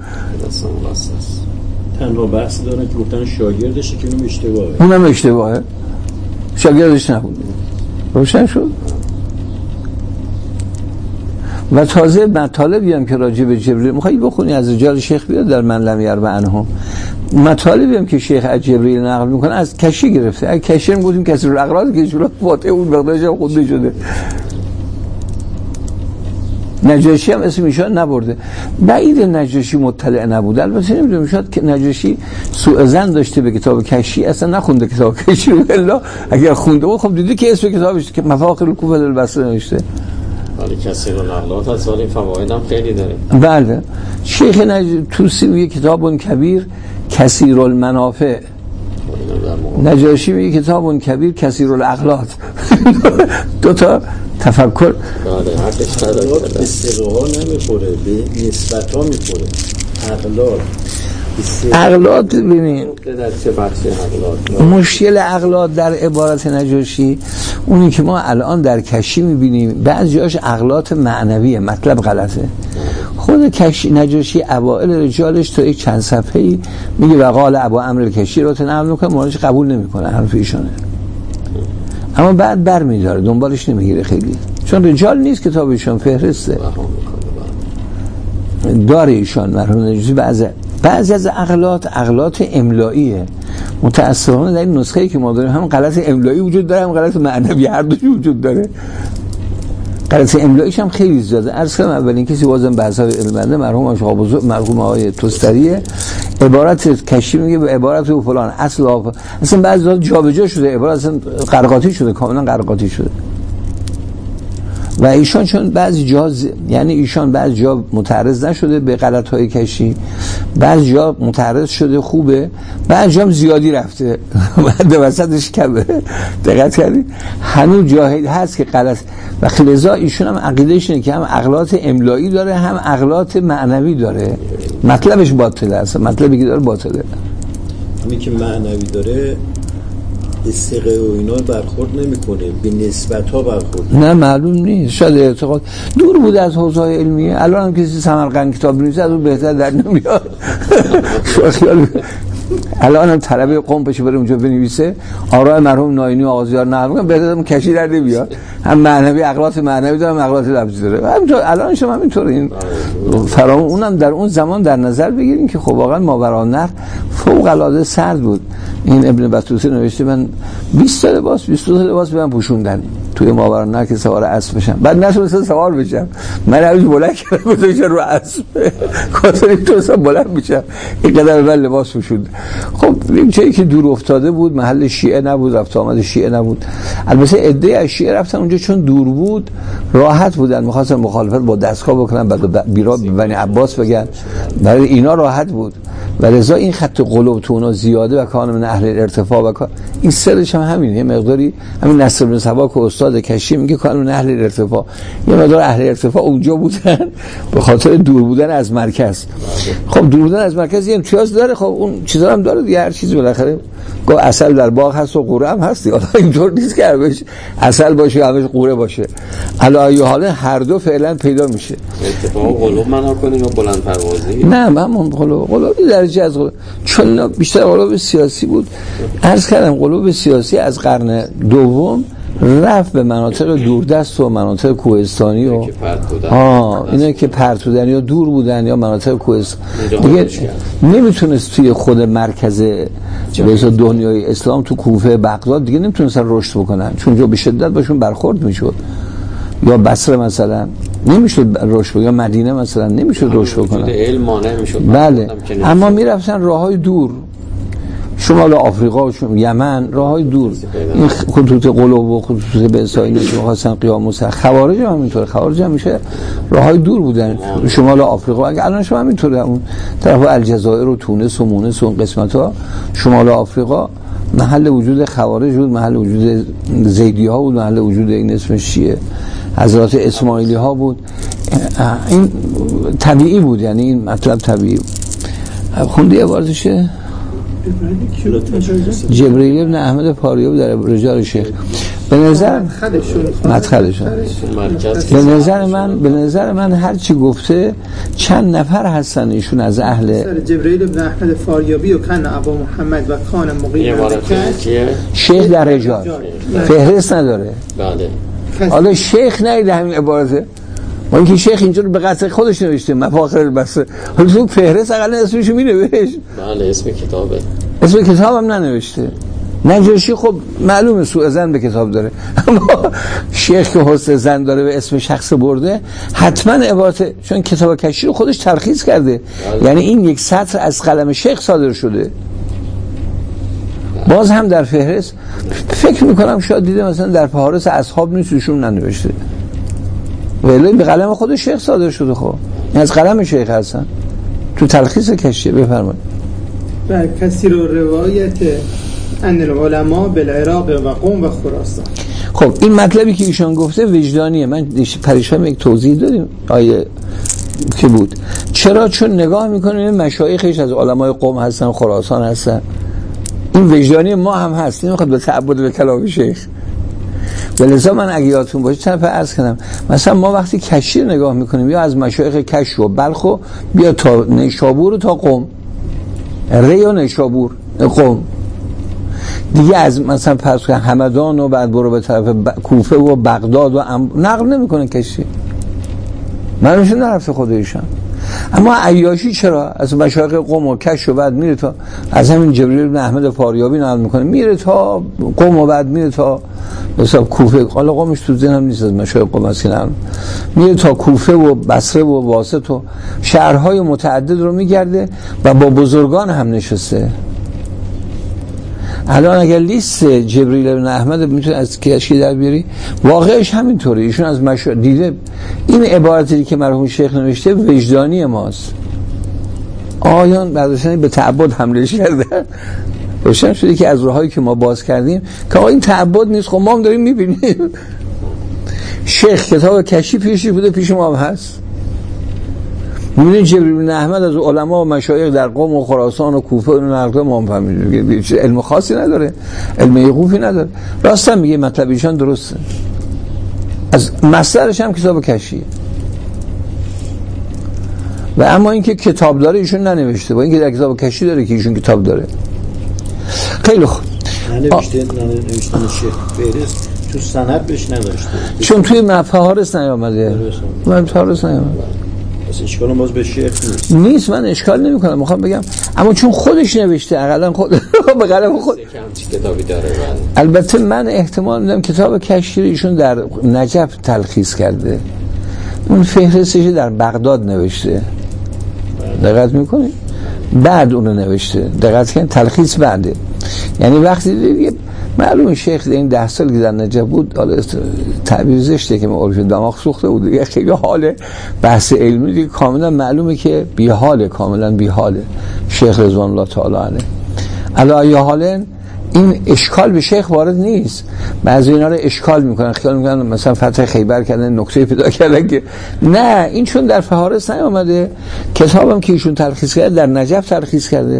تنها بحث دارن که گفتن شاگردشه که اونم اشتباهه، اونم اشتباهه، شاگردش نبود. روشن شد؟ و تازه مطالبی هم که راجع به جبرئیل میخوایی بخونی از رجال شیخ بیاد در من لم یرو عنهم، مطالبی هم که شیخ از جبرئیل نقل میکنه از کشی گرفته. اگه کشی هم گفتیم کثیر الاغراض که جلو فاتحه اون مقدارش هم خونده شده. نجاشی هم اسم ایشان نبرده، بعید نجاشی مطلع نبوده. البته نمیدونم شاید که نجاشی سوء ظن داشته به کتاب کشی، اصلا نخونده کتاب کشی رو، الا اگر خونده بود خب دیدی که اسم کتابش که مفاخر الکوفه البصره نوشته. ولی کثیر الاغلاط از این فواید هم خیلی داره. بله، شیخ توسی میگه کتاب کبیر کثیر المنافع، نجاشی میگه کتاب کبیر کثیر الاغلاط. دو تا تفکر. بله، حقش نداره. استقرار نمیخوره، به نسبت ها میخوره. اغلاط اغلاط ببینید در چه بخشی اغلاط؟ مشکل اغلاط در عبارت نجاشی اونی که ما الان در کشی میبینیم بعضی جاش اغلاط معنویه، مطلب غلطه. خود کشی نجاشی اوائل رجالش تا یک چند صفحه‌ای میگه وقال ابو عمرو کشی رو نقل میکنه، مالش قبول نمیکنه حرف ایشونه، اما بعد برمیداره دنبالش نمیگیره خیلی، چون رجال نیست کتابشون فهرسته داره ایشان مرحوم نجاشی. بعضی از اغلاط املاییه، متأسفانه در این نسخه‌ای که ما داریم هم غلط املایی وجود داره هم غلط معنوی، هر دوش وجود داره. غلط املاییش هم خیلی زیاده. عرض کنم اولین کسی بازم بحث‌های علمنده مرحوم آقای بزرگ مرحوم آقای توستریه، عبارت کشی میگه به عبارت و فلان اصلا بعضی جابجا شده، عبارت اصلا قرقاتی شده، کاملا قرقاتی شده. و ایشان چون بعضی جا یعنی ایشان بعضی جا متعرض نشده به غلط‌های کشی، بعضی جا متعرض شده خوبه، بعضی جا هم زیادی رفته بعد وسطش کمه. دقت کردید هنوز جاهل هست که غلط، و لذا ایشون هم عقیدهش اینه که هم اغلاط املایی داره هم اغلاط معنوی داره، مطلبش باطله، اصلا مطلبی که داره باطله. همین که معنوی داره استقه و اینا برخورد نمیکنه، به نسبت ها برخورد. نه معلوم نیست، شاید اعتقاد دور بود از حوزه‌های علمیه. الان هم کسی سمرقند کتاب بنویسه از اون بهتر در نمیاد. الان هم طلبه قم بشه بره اونجا بنویسه آراء مرحوم ناینی و آغازیار نقل کنه، بهتر هم کشی در نمیاد. هم معنوی اغلاط معنوی داره هم اغلاط لفظی داره. همینطور الان شما همینطور این فرامون اونم در اون زمان در نظر بگیریم که خب واقعا ماورالنهر فوق العاده سرد بود. این ابن بطوطه نوشته من 20 تا لباس به من پوشوندن توی ماورالنهر که سوار اسب بشم، بعد نتونستم سوار بشم، من هنوز بلند کردم گذاشتم رو اسب خاطر تو بلند میشم، این قدر من لباس پوشوند. خب این جایی که دور افتاده بود، محل شیعه نبود، رفت آمد شیعه نبود. البته عده از شیعه رفتن اونجا چون دور بود راحت بودن، می‌خواستن مخالفت با دستگاه بکنن، بعد بیرا بنی عباس بگن، برای اینا راحت بود. و لذا این خط قلوب تو اونا زیاده و کان من اهل ارتفاع و این سرش هم همینه. یه مقداری همین نصر بن سبا که استاد کشی میگه کان من اهل ارتفاع، یه مقدار اهل ارتفاع اونجا بودن به خاطر دور بودن از مرکز. خب دور بودن از مرکز یه امتیاز داره، خب اون چیزا هم داره دیگه، هر چیزی بالاخره گفت عسل در باغ هست و قوره هم هست دیگه. اینطور نیست که همش عسل باشه همش قوره باشه، علی ای حال هر دو فعلا پیدا میشه. اتفاق قلوب منو کنیم و بلند پروازی؟ نه همون قلوبی درجه از قلوب، چون بیشتر قلوب سیاسی بود. عرض کردم قلوب سیاسی از قرن دوم رفت به مناطق دوردست و مناطق کوهستانی و اینا که پرت بودن یا دور بودن یا مناطق کوهستانی دیگه نمیتونست توی خود مرکز به دنیای اسلام تو کوفه بغداد دیگه نمیتونستن رشد بکنن، چون اونجا به شدت باشون برخورد میشد، یا بصره مثلا نمیشد رشد بکنن، یا مدینه مثلا نمیشد رشد بکنن، علم مانع میشد. بله اما میرفتن راههای دور، شمال آفریقا و یمن، راههای دور، این خطوط قلوب و خطوط بنسایی که می‌خواستن قیام مسلح. خوارج هم همینطوره، خوارج هم میشه راههای دور بودن شمال آفریقا. اگه الان شما همینطوره اون طرف الجزایر و تونس و مونس و اون قسمت‌ها شمال آفریقا محل وجود خوارج بود، محل وجود زیدی ها بود، محل وجود این اسم شیعه حضرات اسماعیلی ها بود. این طبیعی بود، یعنی این مطلب طبیعی بود. خوندی عبارتشه جبرئیل ابن احمد پاریوی در رجال شیخ. به نظر مدخلشون به نظر من هر چی گفته چند نفر هستن ایشون از اهل جبرئیل ابن احمد فاریابی و کان ابو محمد و کان مقیم شیخ در رجال فهرست نداره. بله حالا شیخ نیده همین عبارته، با اینکه شیخ اینجور به قصد خودش نوشته مفاخر البصره، حالا تو فهرست اقل اسمشو می‌نوشت. بله اسم کتابه، اسم کتابم ننوشته. نجاشی خب معلومه سوء ظن به کتاب داره، اما شیخ که حسن ظن داره به اسم شخص برده حتما عبارت، چون کتاب کشی رو خودش تلخیص کرده، یعنی این یک سطر از قلم شیخ صادر شده. باز هم در فهرست فکر میکنم شاید دیده مثلا در فهارس اصحاب نیستشون ننوشته، ولی به قلم خود شیخ صادر شده. خب از قلم شیخ هستن تو تلخیص کشی. بفرمایید. و کثیر روایت ان العلماء بالعراق و قم و خراسان. خب این مطلبی که ایشان گفته وجدانیه. من پریشان یک توضیح دادیم آیه که بود چرا؟ چون نگاه میکنه مشایخش از علمای قم هستن، خراسان هستن، این وجدانی ما هم هست، نمیخواد به تعبد به کلام شیخ. ولذا من اگه یادتون باشه چند دفعه عرض کردم، مثلا ما وقتی کشی نگاه میکنیم یا از مشایخ کش و بلخ و بیا تا نیشابور و تا قم، ری و نیشابور قم دیگه، از مثلا پس همدان و بعد برو به طرف کوفه و بغداد و نقل نمیکنه کشی، منوشون نرفته خودشان. اما عیاشی چرا؟ از مشایخ قم و کش و بعد میره تا از همین جبریل بن احمد فاریابی نقل میکنه، میره تا قم و بعد میره تا مثلا کوفه، حالا قمش تو ذهنم نیست از مشایخ قم است که نقل میره تا کوفه و بصره و واسط و شهرهای متعدد رو میگرده و با بزرگان هم نشسته. الان اگر لیست جبریل بن احمد میتونه از کشی در بیاری، واقعش همینطوره. ایشون از دیده این عبارتی که مرحوم شیخ نوشته وجدانی ماست. آیان بعدشون به تعبد حمله کرده، روشن شده که از راهایی که ما باز کردیم که آقا این تعبد نیست، خب ما هم داریم میبینیم. شیخ کتاب کشی پیشی بوده، پیش ما هم هست. می‌بینید جبریل بن احمد از علما و مشایخ در قم و خراسان و کوفه و نقل ما هم فهمیدیم که علم خاصی نداره، علم یقوفی نداره. راست هم میگه، مطلب ایشان درسته. از مصدرش هم کتاب کشیه. و اما اینکه کتاب داره ایشون ننوشته، با اینکه در کتاب کشی داره که ایشون کتاب داره. خیلی خوب. ننوشته شیخ فهرست تو سند بهش نداشته، چون توی فهارس نیامده. من فهارس نیامده. پس اشکال باز به شیخ نیست. من اشکال نمی کنم، میخوام بگم اما چون خودش نوشته، اقلا خود به قلم خود کتابی داره. البته من احتمال میدم کتاب کشی ایشون در نجف تلخیص کرده، اون فهرستش در بغداد نوشته. دقت میکنید؟ بعد اونو نوشته. دقت کنید، تلخیص بعده. یعنی وقتی دیگه معلومه شیخ این 10 سال که در نجف بود، حالا تعبیر زشته که عرف دماغ سوخته بود دیگه، خیلی حال بحث علمی دیگه کاملا معلومه که بی حاله، کاملا بی حاله شیخ رضوان الله تعالی علیه. علی حالن این اشکال به شیخ وارد نیست. بعضی اینا رو اشکال میکنن، خیال میکنن مثلا فتح خیبر کردن، نکته پیدا کردن که نه، این چون در فهارس نیامده، کتابم که ایشون تلخیص کرده در نجف تلخیص کرده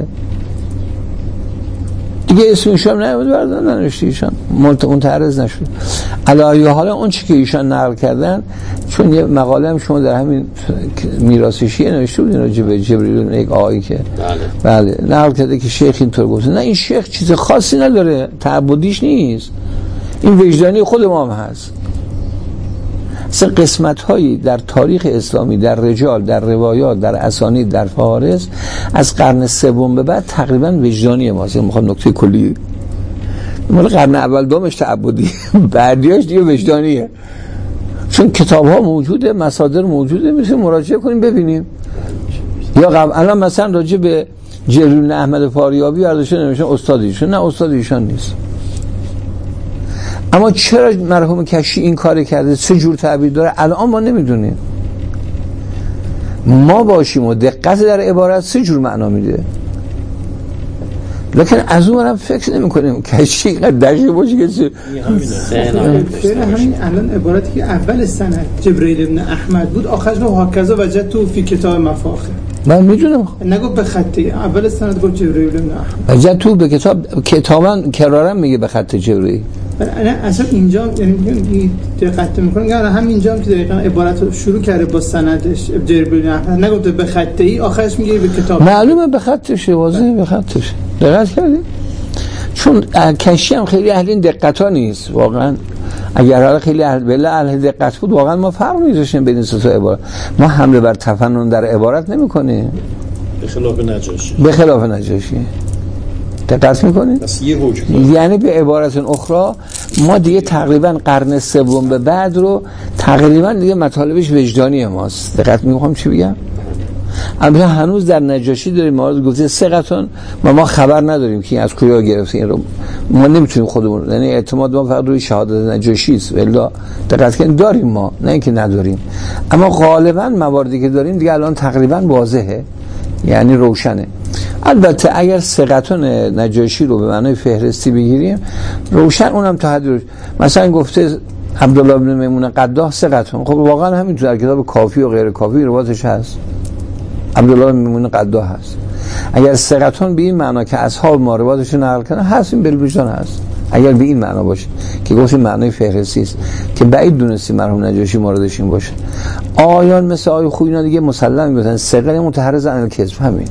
دیگه، اسمش هم نیامده، بردن ننوشته ایشان، متعرض نشد. علاوه حالا اون چی که ایشان نقل کردن، چون یه مقاله هم شما در همین میراثشیه نوشته بودین راجع به جبریل، یک آقایی که بله نقل کرده که شیخ اینطور گفته. نه، این شیخ چیز خاصی نداره، تعبدیش نیست، این وجدانی خود ما هم هست. سه قسمت هایی در تاریخ اسلامی، در رجال، در روایات، در اسانید، در فهارس از قرن سوم به بعد تقریبا وجدانی ماست. میخوام نکته کلی، مال قرن اول دومش تعبدی، بعدیاش دیگه وجدانیه. چون کتاب ها موجوده، مصادر موجوده، میتونیم مراجعه کنیم ببینیم. یا الان مثلا راجع به جبریل بن احمد فاریابی برداشته نمیشه استادیشون، نه استادیشون نیست. اما چرا مرحوم کشی این کار کرده، چه جور تعبیر داره، الان ما نمیدونیم. ما باشیم و دقت در عبارت سه جور معنا میده، لکن از اون هم فکر نمی کنیم کشی اینقدر دقیق باشه که همین الان عبارتی که اول سند جبریل بن احمد بود، آخرش رو هاکذا وجد تو فی کتاب مفاخر. من میدونم، نگو به خطی، اول سند گفت جبریل بن احمد، وجد تو به کتابا کرارن میگه به خط جبریل. نه اصلا اینجا یعنی دقت میکنم، یعنی همینجا هم که دقیقاً عبارت رو شروع کرده با سندش جبریل بن احمد، نگفته به خطی، آخرش میگه به کتاب. معلومه به خطشه، واضحه به خطشه. دقت کردی؟ چون کشی هم خیلی اهل این دقت‌ها نیست واقعا. اگر خیلی اهل دقت بود واقعا ما فرق می‌ذاشتیم بین سه تا عبارت. ما حمله بر تفنن در عبارت نمی‌کنیم، به خلاف نجاشی. دقت می‌کنید؟ یعنی به عبارت اخرى ما دیگه تقریبا قرن سوم به بعد رو تقریبا دیگه مطالبش وجدانی ماست. دقت می‌کنم چی بگم؟ اما هنوز در نجاشی داریم مورد گفته ثقتون، ما خبر نداریم که از کجا گرفته این رو، ما نمیتونیم خودمون، یعنی اعتماد ما فقط روی شهادت نجاشی است. ولی دقت کنید داریم ما، نه اینکه نداریم، اما غالبا مواردی که داریم دیگه الان تقریبا واضحه، یعنی روشنه. البته اگر ثقتون نجاشی رو به معنای فهرستی بگیریم روشن، اونم تا حدی مثلا گفته عبدالله بن میمون قداح ثقتون، خب واقعا همینطور در کتاب کافی و غیر کافی روایتش هست. عبدالله میمون قدا هست. اگر ثقتون به این معنا که اصحاب ما روایتشون نقل کردن هست، این بالوجدان هست. اگر به این معنا باشه که گفتیم معنای فهرستی است که بعید دونستی مرحوم نجاشی موردش این باشه. آیان مثل آیه خوب اینا دیگه مسلم میگفتن ثقه متحرز عن الکذب، همین.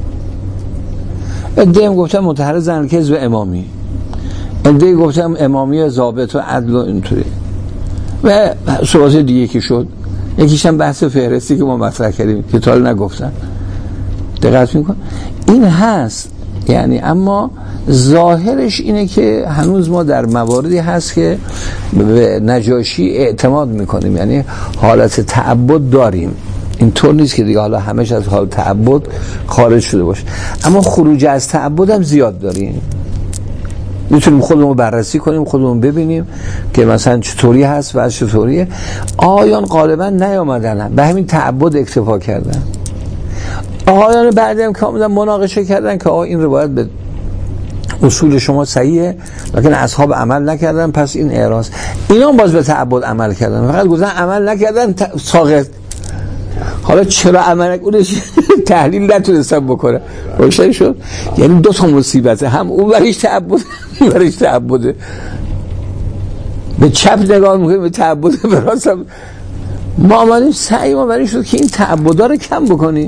ادعیم گفتم متحرز عن الکذب امامی، ادعی گفتم امامی ضابط و عدل و اینطوری و صحبت دیگه که شد. یکیش هم بحث فهرستی که ما مطرح کردیم که تا حالا نگفتن. دقت میکن این هست یعنی، اما ظاهرش اینه که هنوز ما در مواردی هست که به نجاشی اعتماد میکنیم، یعنی حالت تعبد داریم. اینطور نیست که دیگه حالا همش از حال تعبد خارج شده باشه، اما خروج از تعبد هم زیاد داریم. میتونیم خودمون بررسی کنیم، خودمون ببینیم که مثلا چطوری هست و چطوریه. آیان غالبا نیامدن به همین تعبد اکتفا کردن. آیان بعدی هم که آمدن مناقشه کردن که این روایت به اصول شما صحیحه لیکن اصحاب عمل نکردن، پس این اعراض. اینا باز به تعبد عمل کردن، فقط گفتن عمل نکردن ساقط. حالا چرا عمل نکردنش تحلیل نتونستن بکنه، روشن شد. یعنی دو تا مصیبته، هم اون برش تعبد، این برش تعبده. به چپ نگاه میکنیم به تعبد، به راست هم ما آمدیم سعی ما برای شد که این تعبدها رو کم بکنیم،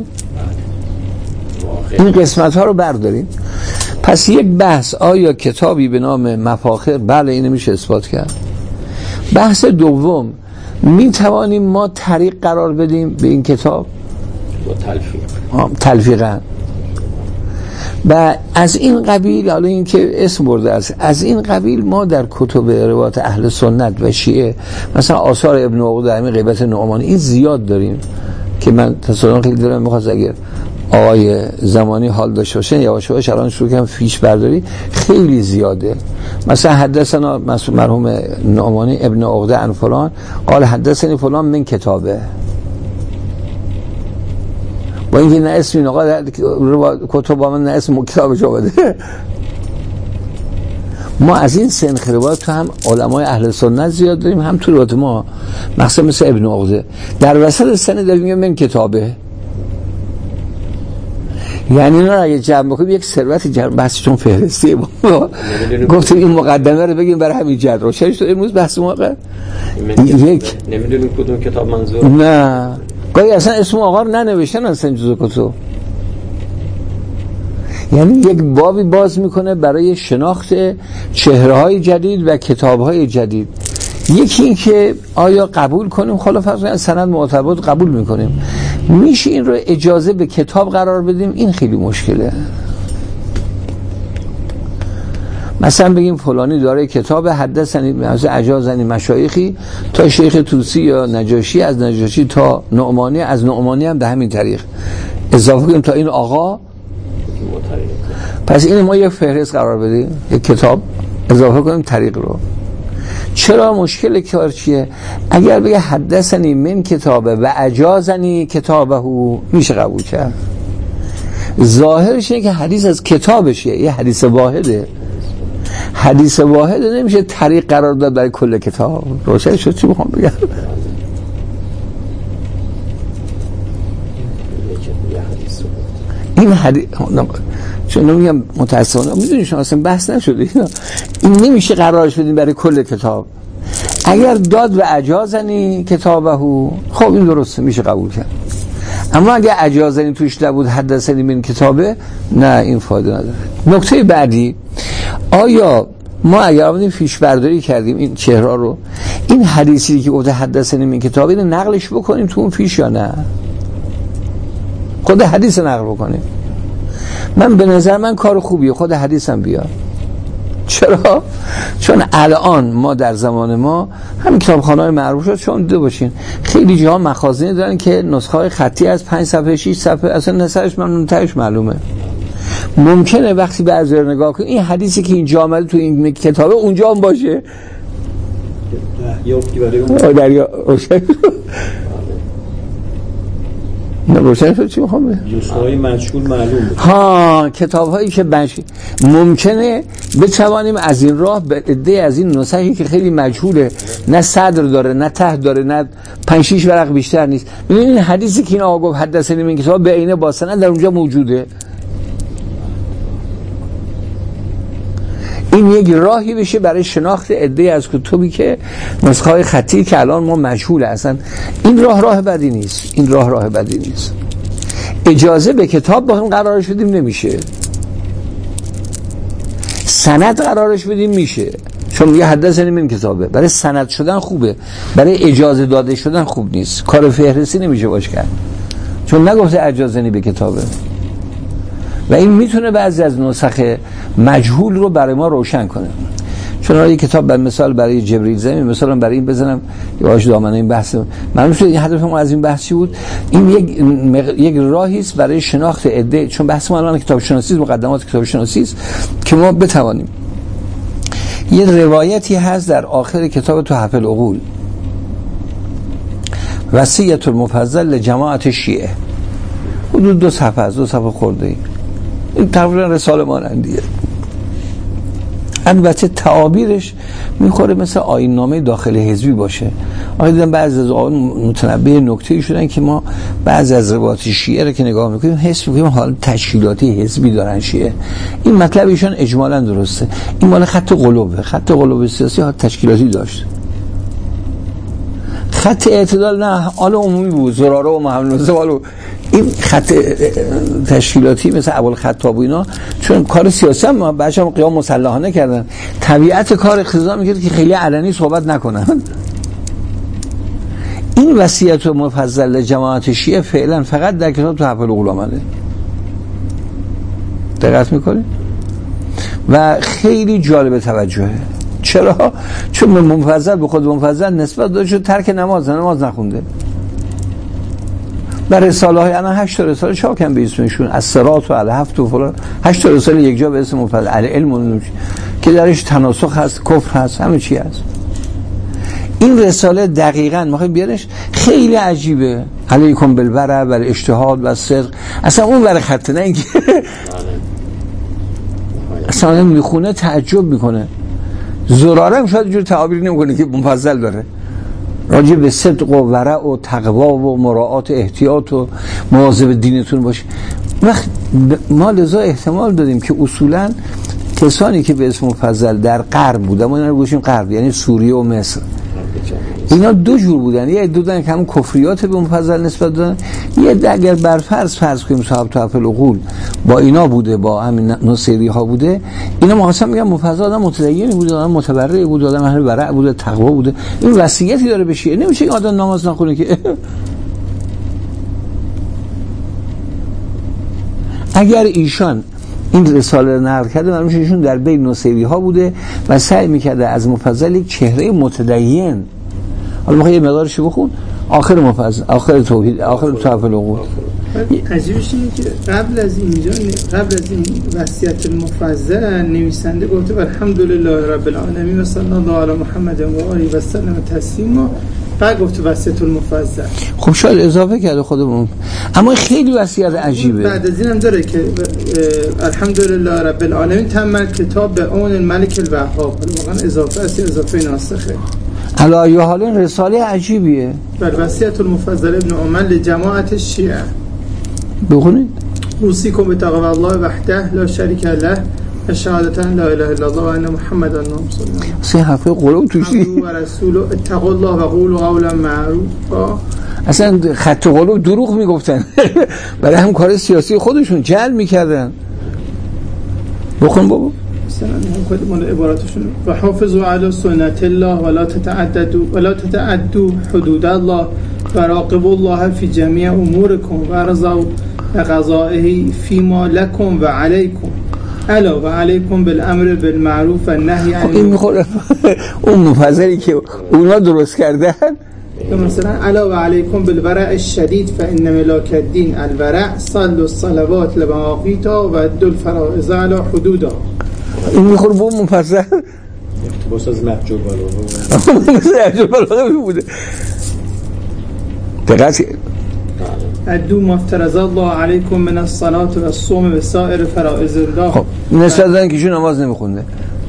این قسمت ها رو برداریم. پس یک بحث، آیا کتابی به نام مفاخر؟ بله اینو میشه اثبات کرد. بحث دوم، می توانیم ما طریق قرار بدیم به این کتاب با تلفیقا و از این قبیل. حالا این که اسم برده است، از این قبیل ما در کتب روایات اهل سنت و شیعه مثلا آثار ابن عقده، همین غیبت نعمانی، این زیاد داریم که من تصادم خیلی دارم میخواست اگر آقای زمانی حال داشته باشن یواش یواش الان شروع کنم فیش برداری، خیلی زیاده. مثلا حدثنا مرحوم نعمانی ابن عقده عن فلان قال حدثنی فلان من کتابه، با اینکه نه اسم این آقا کتب با من نه اسم کتابش آمده. ما از این سنخ روایت تو هم علمای اهل سنت زیاد داریم، هم تو روایت ما مثلا مثل ابن عقده در وسط سنه داریم میگم من کتابه. یعنی اینا اگه جمع بکنیم یک ثروت جمع. بحثشون فهرستی گفتیم این مقدمه رو بگیم برای همین جد رو چرا امروز بحث موقع یک نمیدونیم کدوم کتاب منظور، نه گاهی اصلا اسم آقا رو ننوشتن اصلا جزو کتب. یعنی یک بابی باز میکنه برای شناخت چهره‌های جدید و کتاب‌های جدید. یکی این که آیا قبول کنیم، خلاف از سند معتبر قبول میکنیم، میشه این رو اجازه به کتاب قرار بدیم؟ این خیلی مشکله. مثلا بگیم فلانی داره کتاب حدثنی مثلا اجازنی مشایخی تا شیخ طوسی یا نجاشی، از نجاشی تا نعمانی، از نعمانی هم به همین طریق اضافه کنیم تا این آقا. پس این ما یک فهرست قرار بدیم، یک کتاب اضافه کنیم طریق رو. چرا مشکل کار چیه؟ اگر بگه حدثنی من کتابه و اجازنی کتابه میشه قبول کرد. ظاهرش اینه که حدیث از کتابشه، یه حدیث واحده. حدیث واحده نمیشه طریق قرار داد برای کل کتاب. روشن شد چی میخوام بگم؟ این حدیث چون نمیگم متاسفانه میدونی شما اصلا بحث نشده این نمیشه قرارش بدیم برای کل کتاب. اگر داد و اجازنی کتابه خب این درسته میشه قبول کرد، اما اگر اجازنی توش نبود حدثنی من کتابه نه این فایده نداره. نکته بعدی، آیا ما اگر آمدیم فیش برداری کردیم این چهره رو، این حدیثی که گفته حدثنی من کتابه اینو نقلش بکنیم تو اون فیش یا نه؟ خود حدیث نقل بکنیم. من به نظر من کار خوبیه خود حدیثم بیاد. چرا؟ چون الان ما در زمان ما همین کتابخانه‌های معروف شد، چون دیده باشین خیلی جاها مخازنی دارن که نسخه‌های خطی از 5 صفحه 6 صفحه اصلا نصرش منتهیش معلومه. ممکنه وقتی به از نگاه کنی این حدیثی که اینجا آمده تو این کتابه اونجا هم باشه. یا کی برای اون دریا روشن شد چی میخوام بگم؟ نسخه‌های مجهول معلوم بود. ها، کتاب‌هایی که ممکنه بتوانیم از این راه به عده از این نسخی که خیلی مجهوله، نه صدر داره نه ته داره نه 5-6 ورق بیشتر نیست. ببینید این حدیثی که این آقا گفت حدثنی من کتاب به عینه با سند در اونجا موجوده. این یک راهی بشه برای شناخت عده از کتبی که نسخه‌های خطی که الان ما مجهوله. اصلا این راه بدی نیست. این راه بدی نیست. اجازه به کتاب بخوام قرارش بدیم نمیشه، سند قرارش بدیم میشه، چون میگه حدثنی من کتابه. برای سند شدن خوبه، برای اجازه داده شدن خوب نیست. کار فهرستی نمیشه باش کرد، چون نگفته اجازنی به کتابه. و این میتونه بعضی از نسخ مجهول رو برای ما روشن کنه. چون یک کتاب به مثال برای جبریل زمین، مثلا برای این بزنم یواش دامنه این بحث معلوم شد این هدف ما از این بحثی بود. این یک راهی است برای شناخت عده، چون بحث ما الان کتاب شناسی است، مقدمات کتاب شناسی است که ما بتوانیم. یه روایتی هست در آخر کتاب تحف العقول، وصیت المفضل لجماعت شیعه، حدود 2 صفحه از 2 صفحه خورده. این تقریبا رساله مانندیه. البته تعابیرش میخوره مثل آیین نامه داخل حزبی باشه. آخه دیدم بعضی از آقایان متنبه نکته‌ای شدن که ما بعضی از روایات شیعه رو که نگاه میکنیم حس میکنیم حال تشکیلاتی حزبی دارن شیعه. این مطلب ایشان اجمالاً درسته. این مال خط قلوبه. خط قلوب سیاسی ها تشکیلاتی داشت. خط اعتدال نه، حال عمومی بود. زراره و محمد نوزه این خط تشکیلاتی مثل ابوالخطاب و اینا، چون کار سیاسی هم بچه‌ها قیام مسلحانه کردن، طبیعت کار اقتضا می‌کرد که خیلی علنی صحبت نکنن. این وصیت مفضل جماعت شیعه فعلا فقط در کتاب تحف العقول آمده. دقت می‌کنید؟ و خیلی جالب توجهه. چرا؟ چون مفضل به خود مفضل نسبت داده شد ترک نماز نخونده. بر رساله های الان 8 رساله چاکن به اسمشون، از صراط و الهفت و فلان، 8 رساله یک جا به اسم مفضل العلم که درش تناسخ هست، کفر هست، همه چی هست. این رساله دقیقاً میخواد بیارش، خیلی عجیبه. علیکم بالورع و الاجتهاد و الصدق. اصلا اون ور خط نه اینکه اصلا میخونه تعجب میکنه. زراره هم شاید جور تعابیر نمیکنه که مفضل داره راجع به صدق و ورع و تقوا و مراعات احتیاط و مواظب دینتون باشه. وقت ما لذا احتمال دادیم که اصولاً کسانی که به اسم مفضل در غرب بودن، ما اینا رو گوشیم غرب یعنی سوریه و مصر، اینا 2 جور بودن. یه عده بودن که همون کفریات به مفضل نسبت دادن، یه عده اگر بر فرض کنیم صاحب تحف العقول با اینا بوده، با همین نصیری ها بوده، اینا مخاصم میگن مفضل آدم متدینی بوده، آدم متبرعی بوده، آدم اهل ورع بوده، تقوا بوده. این وصیتی داره بشه. نمیشه این آدم نماز نخونه که اگر ایشان این رساله رو نقل کرده، معلومه ایشون در بین نصیری ها بوده و سعی میکرده از مفضل یک چهره متدین. حالا میخوای یه مقدارش بخون آخر مفضل، آخر توحید، آخر تحف العقول. عجیبش اینه که قبل از این وصیت المفضل نویسنده گفته الحمدلله رب العالمین و صلی الله علی محمد و آله و سلم تسلیما، بعد گفته وصیت المفضل. خب شاید اضافه کرده خودمون، اما خیلی وصیت عجیبه. بعد از این هم داره که الحمدلله رب العالمین تم کتاب به اون الملک الوهاب. واقعا اضافه ناسخه. علی حال این رساله عجیبیه. بر وصیت المفضل ابن عمر لجماعت شیعه. بخونید. اوصیکم بتقوی الله وحده لا شریک له و شهادت لا اله الا الله و ان محمدن رسول الله. سه حرف قلوب توشی. و رسول اتقوا الله و قولوا قولا معروفا. اصلا خط قلوب دروغ میگفتن برای هم کار سیاسی خودشون جلب میکردن. بخون بابا. مثلا خود مال عباراتشون و حافظوا علی سنت الله ولا تتعدوا حدود الله و راقبوا الله فی جمیع امورکم و ارضوا بقضائه فیما لکم و علیکم الا و علیکم بالامر بالمعروف و نهی عن این میخوره اون مفضلی که اونا درست کردن. مثلا الا و علیکم بالورع الشدید فان ملاک الدین الورع صلوا الصلوات لمواقیتها و ادوا الفرائض علی حدودها. این میخوره با مفضل اقتباس از نهج البلاغه بوده. دقیقاً ادو ما افترض الله علیکم من الصلاة و الصوم و سائر فرائض الله. خب نسبت دادن که چون نماز نمیخونده.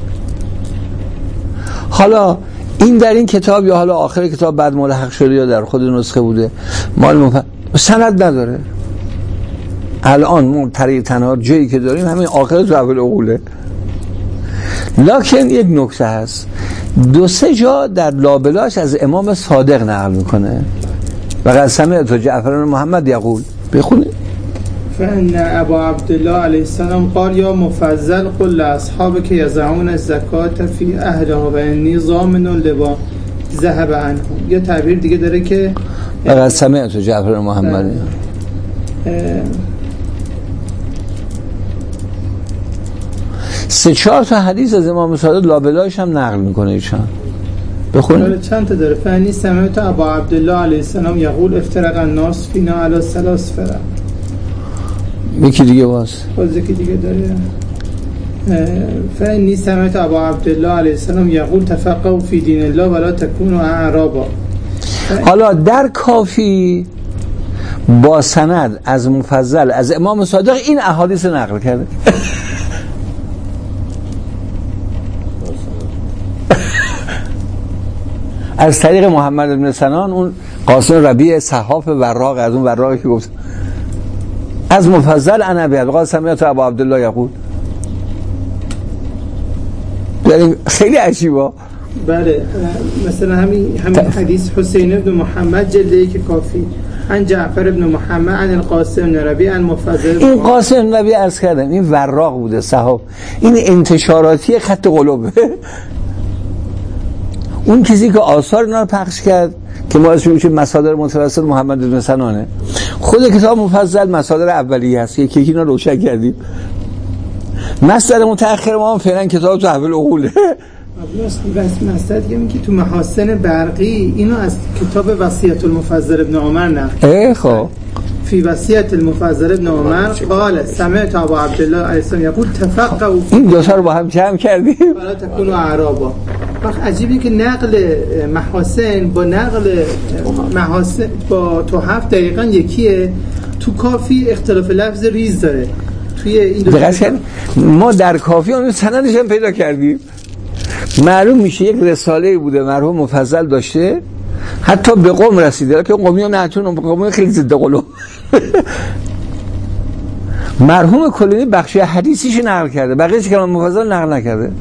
حالا این در این کتاب یا حالا آخر کتاب بعد ملحق شده یا در خود نسخه بوده سند نداره. الان ما طریق تنها جایی که داریم همین آخر ضعف العقوله. لکن یک نکته هست، 2-3 جا در لابلاش از امام صادق نقل میکنه و قد سمعت جعفر بن محمد یقول. بخونید. فان ابا عبدالله علیه السلام قال یا مفضل قل لاصحابک یزعون الزکات فی اهلها و انی ضامن لما ذهب عنهم. یا تعبیر دیگه داره که قد سمعت جعفر بن محمد 3-4 تا حدیث از امام صادق لابلایش هم نقل میکنه ایشان. بخونید. چند تا داره؟ فانی سمعت ابا عبدالله علیه السلام یقول افترق الناس فینا علی 3 فرق. یکی دیگه باز یکی دیگه داره. فانی سمعت ابا عبدالله علیه السلام یقول تفقهوا فی دین الله ولا تکونوا اعرابا. حالا در کافی با سند از مفضل از امام صادق این احادیث نقل کرده. از طریق محمد بن سنان اون قاسم ربیع صحاف وراق، از اون وراقی که گفت از مفضل عن ابی القاسم تو ابو عبدالله یقول. خیلی عجیبه. بله مثلا همین حدیث حسین ابن محمد جلد 1 کافی عن جعفر ابن محمد عن القاسم بن ربیع عن مفضل. این قاسم بن ربیع عرض کردم این وراق بوده صحاف، این انتشاراتی خط قلوب. اون کسی که آثار اینا رو پخش کرد که ما اسمش مصادر متوسط محمد بن سنانه. خود کتاب مفضل مصادر اولیه هست، یکی اینا روشن کردیم. مصدر متأخر ما هم فعلا کتاب تحویل العقوله. مصدر دیگه که تو محاسن برقی اینو از کتاب وصیت المفضل ابن عمر نقل. خب فی وصیت المفضل ابن عمر قال سمعت ابا عبدالله علیه السلام یقول تفقهوا. این دو تا رو با هم جمع کردیم. ولا تکونوا اعرابا. وقت عجیبه که نقل محاسن با نقل محاسن با تحف دقیقاً یکیه. تو کافی اختلاف لفظ ریز داره. توی این دقیقاً ما در کافی اون سندش هم پیدا کردیم. معلوم میشه یک رساله بوده مرحوم مفضل داشته، حتی به قم رسیده که قومی ها نهتون قومی خیلی ضد قلوب. مرحوم کلینی بخشی حدیثیش نقل کرده، بقیه کلام مفضل نقل نکرده.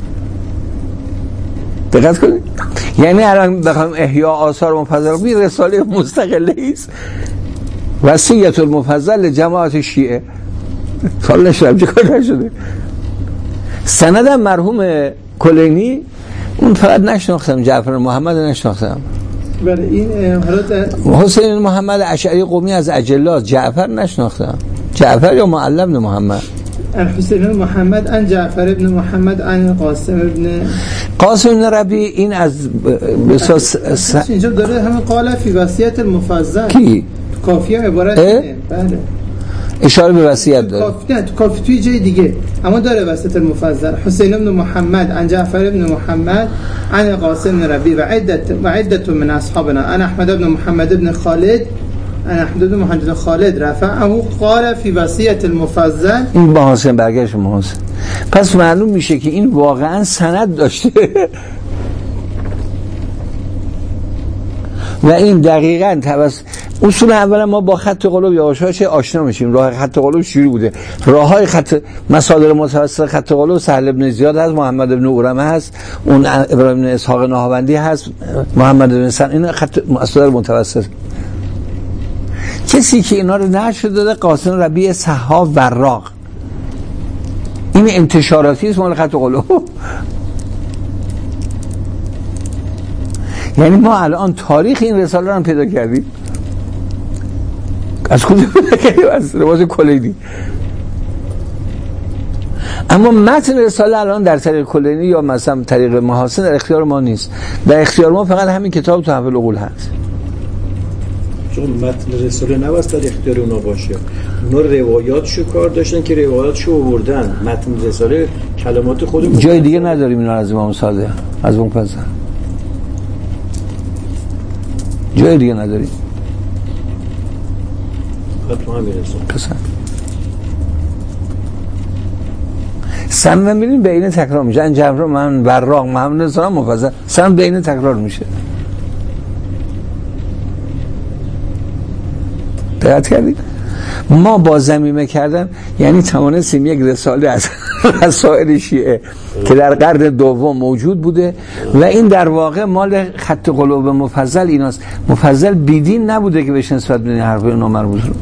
دقت کنید. یعنی الان بخوام احیا آثار مفضل رو بی رساله مستقله است، وصیت المفضل جماعت شیعه سال نشدم چه کار نشده. سندم مرحوم کلینی اون فقط نشناختم، جعفر محمد نشناختم. بله این حسین محمد اشعری قمی از اجلاس، جعفر نشناختم. جعفر یا معلم بن محمد الحسین محمد عن جعفر ابن محمد عن قاسم ابن ربیع. این از اینجا داره همه قال فی وصیت المفضل کی کافیه عبارت اینه. بله اشاره به وصیت داره. تو کافی توی جای دیگه اما داره وصیت المفضل حسین ابن محمد عن جعفر ابن محمد عن قاسم بن ربیع و عدت من اصحابنا عن احمد ابن محمد ابن خالد عن احمد بن محمد خالد رفعه قال فی وصیت المفضل. این با حسین برگشت محسن. پس معلوم میشه که این واقعا سند داشته و این دقیقاً اصول اولا ما با خط قلوب یواشاش آشنا میشیم. راه خط قلوب شروع بوده، راههای خط مصادر متوسط خط قلوب سهل بن زیاد هست، محمد بن اورمه هست، اون ابراهیم بن اسحاق ناهاوندی هست، محمد بن سن، این خط مصادر متوسط. کسی که اینا رو نشر داده قاسم ربیع صحاف وراق. این انتشاراتی است مال خط قلوب. یعنی ما الان تاریخ این رساله رو هم پیدا کردیم. از کجا پیدا کردیم؟ از روایت کلینی. اما متن رساله الان در طریق کلینی یا مثلا طریق محاسن در اختیار ما نیست. در اختیار ما فقط همین کتاب تحویل العقول هست. چون متن رساله نباید در اختیار اونا باشه. اونا روایاتشو کار داشتن که روایاتشو آوردن. متن رساله کلمات خودمون جای دیگه نداریم اینا از امام صادق، از اون پس جای دیگه نداریم. تو هم میرسون پسند سن میبینیم بین تکرار میشه. ان جعفر من براق محمد رسول مفضل سن بین تکرار میشه. دقت کردید؟ ما با ضمیمه کردن یعنی توانستیم یک رساله از رسائل شیعه که در قرن دوم موجود بوده و این در واقع مال خط قلوب مفضل ایناست. مفضل بیدین نبوده که بهش نسبت بدین حرفای نامربوط رو.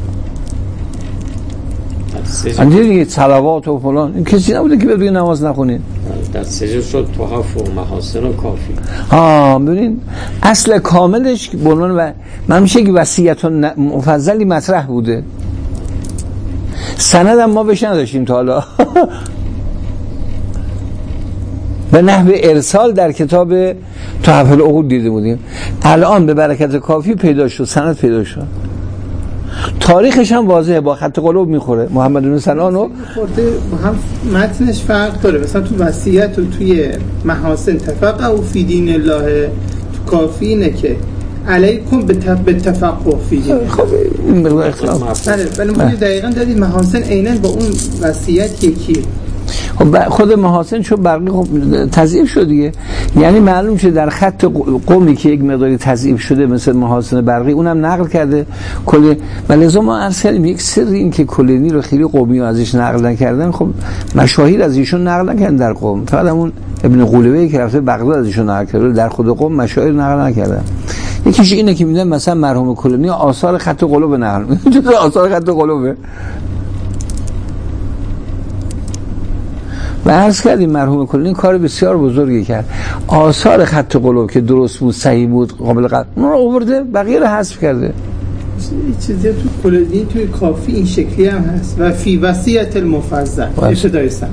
دیگه صلوات و فلان این کسی نبوده که بگه نماز نخونید. در سجده شد تحف و محاسن و کافی. ببینین اصل کاملش به عنوان و من میشه که وصیت مفضلی مطرح بوده. سند هم ما بهش نداشتیم تا حالا. به نحو ارسال در کتاب تحف العقود دیده بودیم. الان به برکت کافی پیدا شد، سند پیدا شد. تاریخش هم واضحه، با خط قلوب میخوره. محمد بن سنان و خورده هم متنش فرق داره. مثلا تو وصیت و توی محاسن تفقهوا فی دین الله، تو کافی اینه که علیکم به تفقه فی دین. خب این مقدار اختلاف. ولی ما دقیقاً دیدیم محاسن عیناً با اون وصیت یکی. خب خود محاسن چون برقی خب تضعیف شد دیگه، یعنی معلوم شد در خط قومی که یک مقداری تضعیف شده مثل محاسن برقی اونم نقل کرده کل. ولذا ما عرض کردیم یک سر این که کلینی رو خیلی قومی ازش نقل نکردن، خب مشاهیر از ایشون نقل نکردن در قوم، فقط همون ابن قولوی که رفته بغداد از ایشون نقل کرده، در خود قوم مشاهیر نقل نکردن. یکیش اینه که میگن مثلا مرحوم کلینی آثار خط قلوب نقل میکنه. آثار خط قلوبه. و عرض کردیم مرحوم کلینی کار بسیار بزرگی کرد. آثار خط قلوب که درست بود، صحیح بود، قابل قبول، اون رو آورده، بقیه رو حذف کرده. این چیزی تو کلینی توی کافی این شکلی هم هست و فی وصیت المفضل ابتدای سند.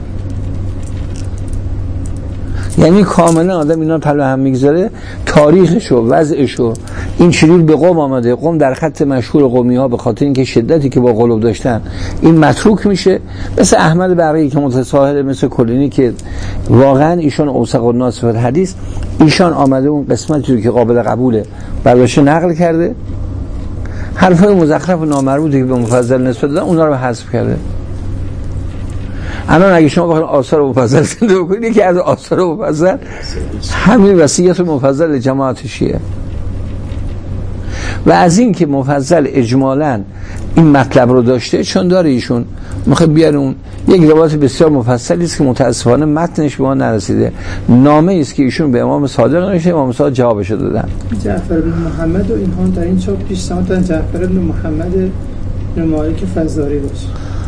یعنی کاملا آدم اینا پلو هم میگذاره، تاریخشو، وضعشو، این چجور به قوم آمده. قوم در خط مشهور قومی ها به خاطر اینکه شدتی که با قلوب داشتن این متروک میشه. مثل احمد بقیه که متساهل، مثل کلینی که واقعا ایشان اوثق الناس فی الحدیث، ایشان آمده اون قسمتی رو که قابل قبوله برداشته نقل کرده، حرفای مزخرف و نامربوطی که به مفضل نسبت دادن اونا رو حذف کرده. الان اگه شما بخواید آثار مفضل زنده بکنید، یکی از آثار مفضل همین وصیت مفضل جماعت شیعه. و از این که مفضل اجمالاً این مطلب رو داشته، چون داره ایشون میخواد بیارون یک روایت بسیار مفصلی است که متاسفانه متنش به ما نرسیده، نامه است که ایشون به امام صادق نوشته، امام صادق جوابش دادن. جعفر بن محمد و اینها در این چاپ پیش سمتن جعفر بن محمد بن مالک فزاری باشه.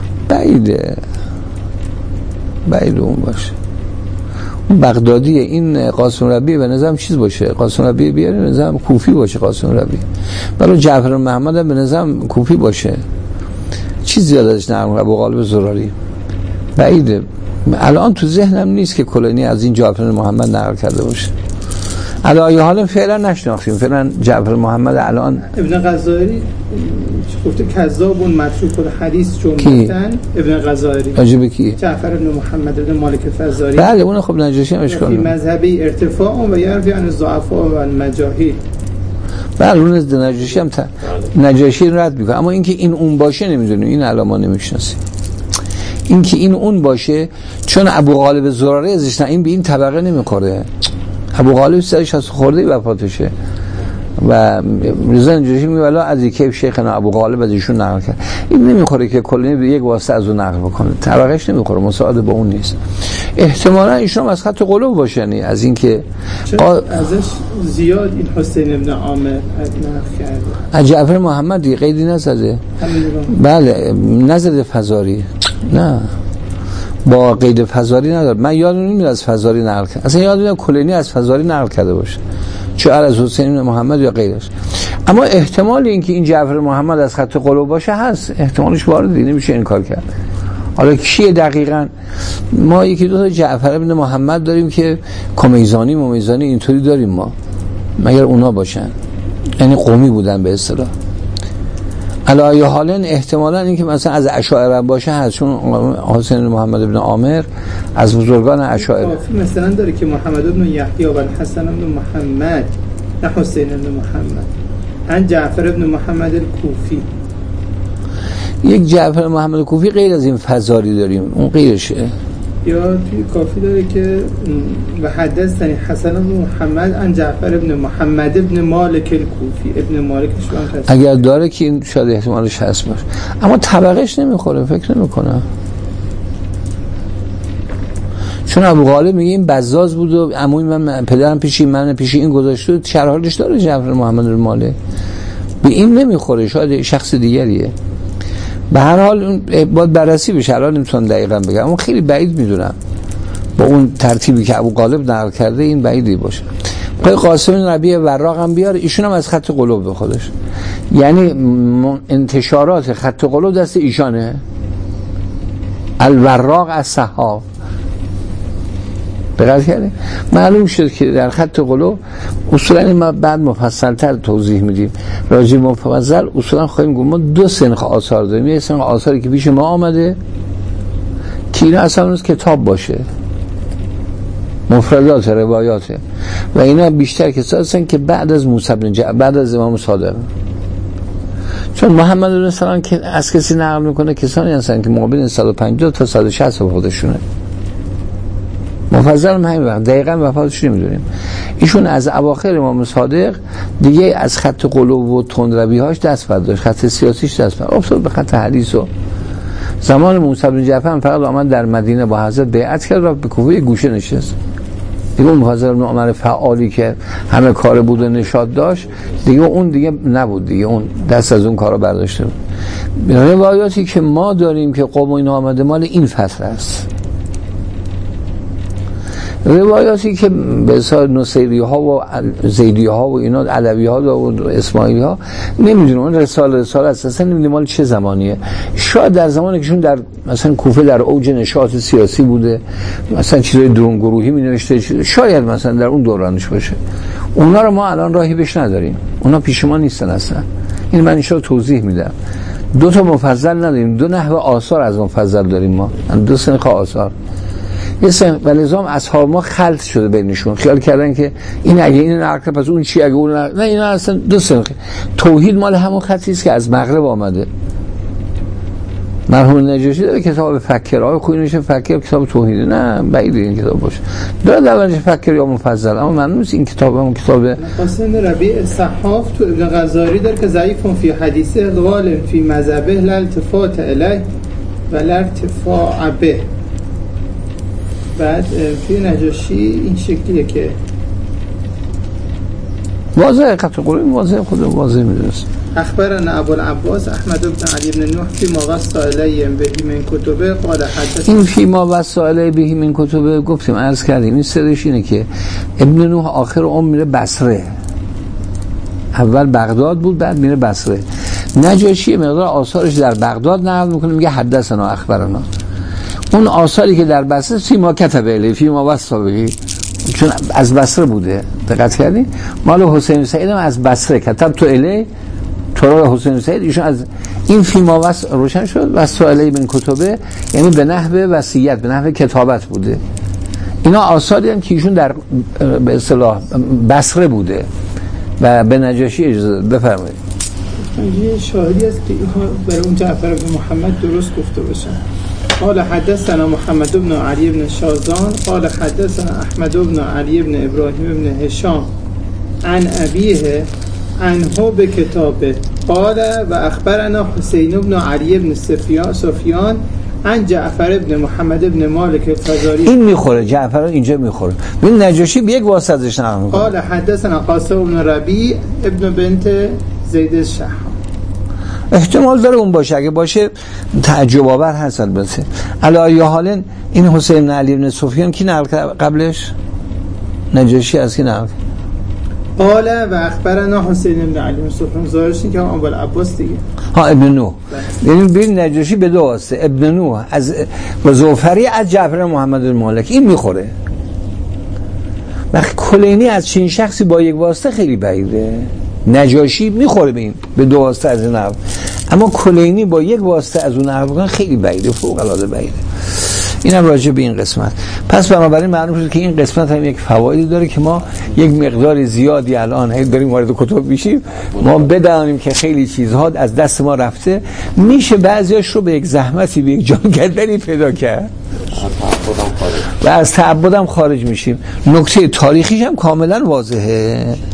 بعید اون باشه. اون بغدادیه. این قاسم ربیعی به نظرم چیز باشه، قاسم ربیعی بیاره به نظرم کوفی باشه. قاسم ربیعی برای جعفر محمد هم به نظرم کوفی باشه. چیز زیاد ازش نقل ابو غالب زراری بعیده. الان تو ذهنم نیست که کلینی از این جعفر محمد نقل کرده باشه. علایه حال فعلا نشناختیم. فعلا جعفر محمد الان ابن غزاری گفته کذاب و متروک الحدیث جملتن. ابن غزاری عجیبه کی؟ جعفر بن محمد بن مالک فزاری. بله اون خب نجاشی هم اشکال نداره. مذهبی ارتفاع و یرفع عن الضعفاء و المجاهیل. بله اون از نجاشی هم نجاشی رد میکنه. اما اینکه این اون باشه نمیدونیم، این علما نمیشناسیم. اینکه این اون باشه چون ابو غالب زراری ازش این به این طبقه نمیخوره. ابو غالب سرش از خورده وفاتشه و رضا نجاشی میگه والا از کیف شیخنا ابو غالب از ایشون نقل کرد. این نمیخوره که کلینی به یک واسطه از اون نقل بکنه، طبقهش نمیخوره، مساعد با اون نیست. احتمالاً ایشون از خط قلوب باشه، یعنی از اینکه ازش زیاد این حسین ابن عامر نقل کرده. از جعفر محمد دیگه قیدی نزده. بله نزده فزاری، نه با قید فزاری نداره. من یادم نمیاد از فزاری نقل کرد، اصلا یادم نمیاد کلینی از فزاری نقل کرده باشه، چه از حسین محمد یا غیرش. اما احتمال اینکه این جعفر محمد از خط قلوب باشه هست، احتمالش واردی، نمیشه این کار کرد. حالا کیه دقیقاً؟ ما یکی دو تا جعفر ابن محمد داریم که کمیزانی ممیزانی اینطوری داریم ما، مگر اونا باشن، یعنی قومی بودن به اصطلاح. علایه حالن احتمالاً اینکه مثلا از اشاعره باشه هست، چون حسین محمد ابن عامر از بزرگان اشاعره. مثلا داره که محمد بن یحیی و الحسن بن محمد، نه حسین بن محمد، ان جعفر بن محمد الکوفی. یک جعفر محمد کوفی غیر از این فضاری داریم، اون غیرشه. یا توی کافی داره که و حدثنی حسن بن محمد عن جعفر ابن محمد ابن مالک الکوفی، ابن مالکش هم هست. اگر داره که این شاید احتمالش هست باشه، اما طبقش نمیخوره، فکر نمیکنم. چون ابو غالب میگه این بزاز بود و عموی من پدرم پیشی من پیشی این گذاشته، شرحالش داره جعفر محمد المالک، به این نمیخوره، شاید شخص دیگریه. به هر حال اون باید بررسی بشه، الان نمیتونم دقیقاً بگم، اون خیلی بعید میدونم با اون ترتیبی که ابو غالب نقل کرده این بعیدی باشه. پای قاسم ربیع وراق هم بیاره، ایشون هم از خط قلوب به خودش، یعنی انتشارات خط قلوب دست ایشانه. الوراق از صحاف دقت کردیم، معلوم شد که در خط قلوب اصولا ما بعد مفصل‌تر توضیح میدیم راجع به مفصل. اصولا خواهیم گفت ما دو سنخ آثار داریم، یک سنخ آثاری که پیش ما آمده که اینا اصلا کتاب باشه، مفردات روایاته، و اینا بیشتر کسایی هستن که بعد از موسی بن جعفر، بعد از امام صادق. چون محمد بن سلام که از کسی نقل میکنه کسانی هستن که مابین 150 تا 160 خودشونه. مفصل هم همین وقت دقیقاً وفاتش نمیدونیم. ایشون از اواخر امام صادق دیگه از خط قلوب و تندروی‌هاش دست برداشت، خط سیاسیش دست برداشت، افتاد به خط حدیث. و زمان موسی بن جعفر هم فقط آمد در مدینه با حضرت بیعت کرد و به کوفه گوشه نشست. دیگه اون فضل بن عمر فعالی که همه کار بود و نشاط داشت دیگه اون دیگه نبود، دیگه اون دست از اون کارا برداشته بود. روایاتی که ما داریم که قوم اینا آمده مال این فصل است. روایاتی که به اصطلاح نصیری ها و زیدی ها و اینا علوی ها و اسماعیلی ها نمیدونم اون رساله اساسا نمیدونم مال چه زمانیه. شاید در زمانی که شون در مثلا کوفه در اوج نشاط سیاسی بوده، مثلا چیزای درون گروهی می نوشته، شاید مثلا در اون دورانش باشه. اونا رو ما الان راهی بهش نداریم، اونا پیش ما نیستن اصلا. این من اینشو توضیح میدم. دو تا مفصل نداریم، دو نحوه آثار از مفصل داریم ما، دو سنخ آثار. و لزام اصحاب ما خلط شده بینشون، خیال کردن که این اگه این نقل پس اون چی اگه اون نقل. نه، اینا اصلا دو سنخ. توحید مال همون خطی است که از مغرب آمده. مرحوم نجاشی داره کتاب فکر، آقای خویی نوشته فکر کتاب توحید، نه بعید این کتاب باشه، داره درونش فکر یا مفصل، اما معلوم نیست این کتاب همون کتاب قاسم ربیع صحاف تو ابن غزاری داره که ضعیف فی حدیث غال فی مذهبه لا التفات الیه و لا ارتفاع به. بعد توی نجاشی این شکلیه که واضح خط قلوب واضح خود واضح میدونست. اخبرنا ابو العباس احمد بن علی بن نوح فی ما وصى الیه به من کتبه قال حدث. این فی ما وصى الیه به من کتبه گفتیم عرض کردیم این سرش اینه که ابن نوح آخر عمر میره بصره، اول بغداد بود بعد میره بصره. نجاشی مقدار آثارش در بغداد نقل میکنه، میگه حدثنا اخبرنا. اون آثاری که در بصره فی ما کتبه الیه فی ما وصى به، چون از بصره بوده. دقت کردین؟ مال حسین سعید هم از بصره کتب تو الیه تورا حسین سعید، ایشون از این فی ما وصى روشن شد. وصى الیه من کتبه یعنی به نحو وصیت، به نحو کتابت بوده. اینا آثاری هم که ایشون در به اصطلاح بصره بوده و به نجاشی اجازه. بفرمایید. یه شاهدی است که اینها برای اون جعفر بن محمد درست گفته باشن. قال حدثنا محمد بن علی بن شازان قال حدثنا احمد بن علی بن ابراهیم بن هشام عن ابیه عنه به کتابه قال و اخبرنا حسین بن علی بن سفیان عن جعفر بن محمد بن مالک الفزاری. این میخوره، جعفر اینجا میخوره. ببین نجاشی به یک واسطه ازش نقل میکنه. قال حدثنا قاسم بن ربیع ابن بنت زید الشحام. احتمال داره اون باشه، اگه باشه تعجب آور هست. البته علی حال این حسین بن علی بن سفیان کی نقل قبلش؟ نجاشی از کی نقل؟ قال و اخبرنا حسین بن علی بن سفیان ظاهرش این که ابو العباس دیگه ابن نوح. یعنی ببین نجاشی به دو واسطه، ابن نوح از زوفری از جعفر محمد المالک این میخوره. وقتی کلینی از چین شخصی با یک واسطه خیلی بعیده. نجاشی میخوره به این به دو واسطه از این نقل، اما کلینی با یک واسطه از اون نقل خیلی بعیده، فوق العاده بعیده. اینم راجع به این قسمت. پس بنابراین معلوم شد که این قسمت هم یک فوایدی داره که ما یک مقدار زیادی الان داریم وارد کتب میشیم، ما بدانیم که خیلی چیزها از دست ما رفته، میشه بعضیاش رو به یک زحمتی به یک جانگردنی پیدا کرد و از تعبدم خارج میشیم. نکته تاریخیش هم کاملا واضحه.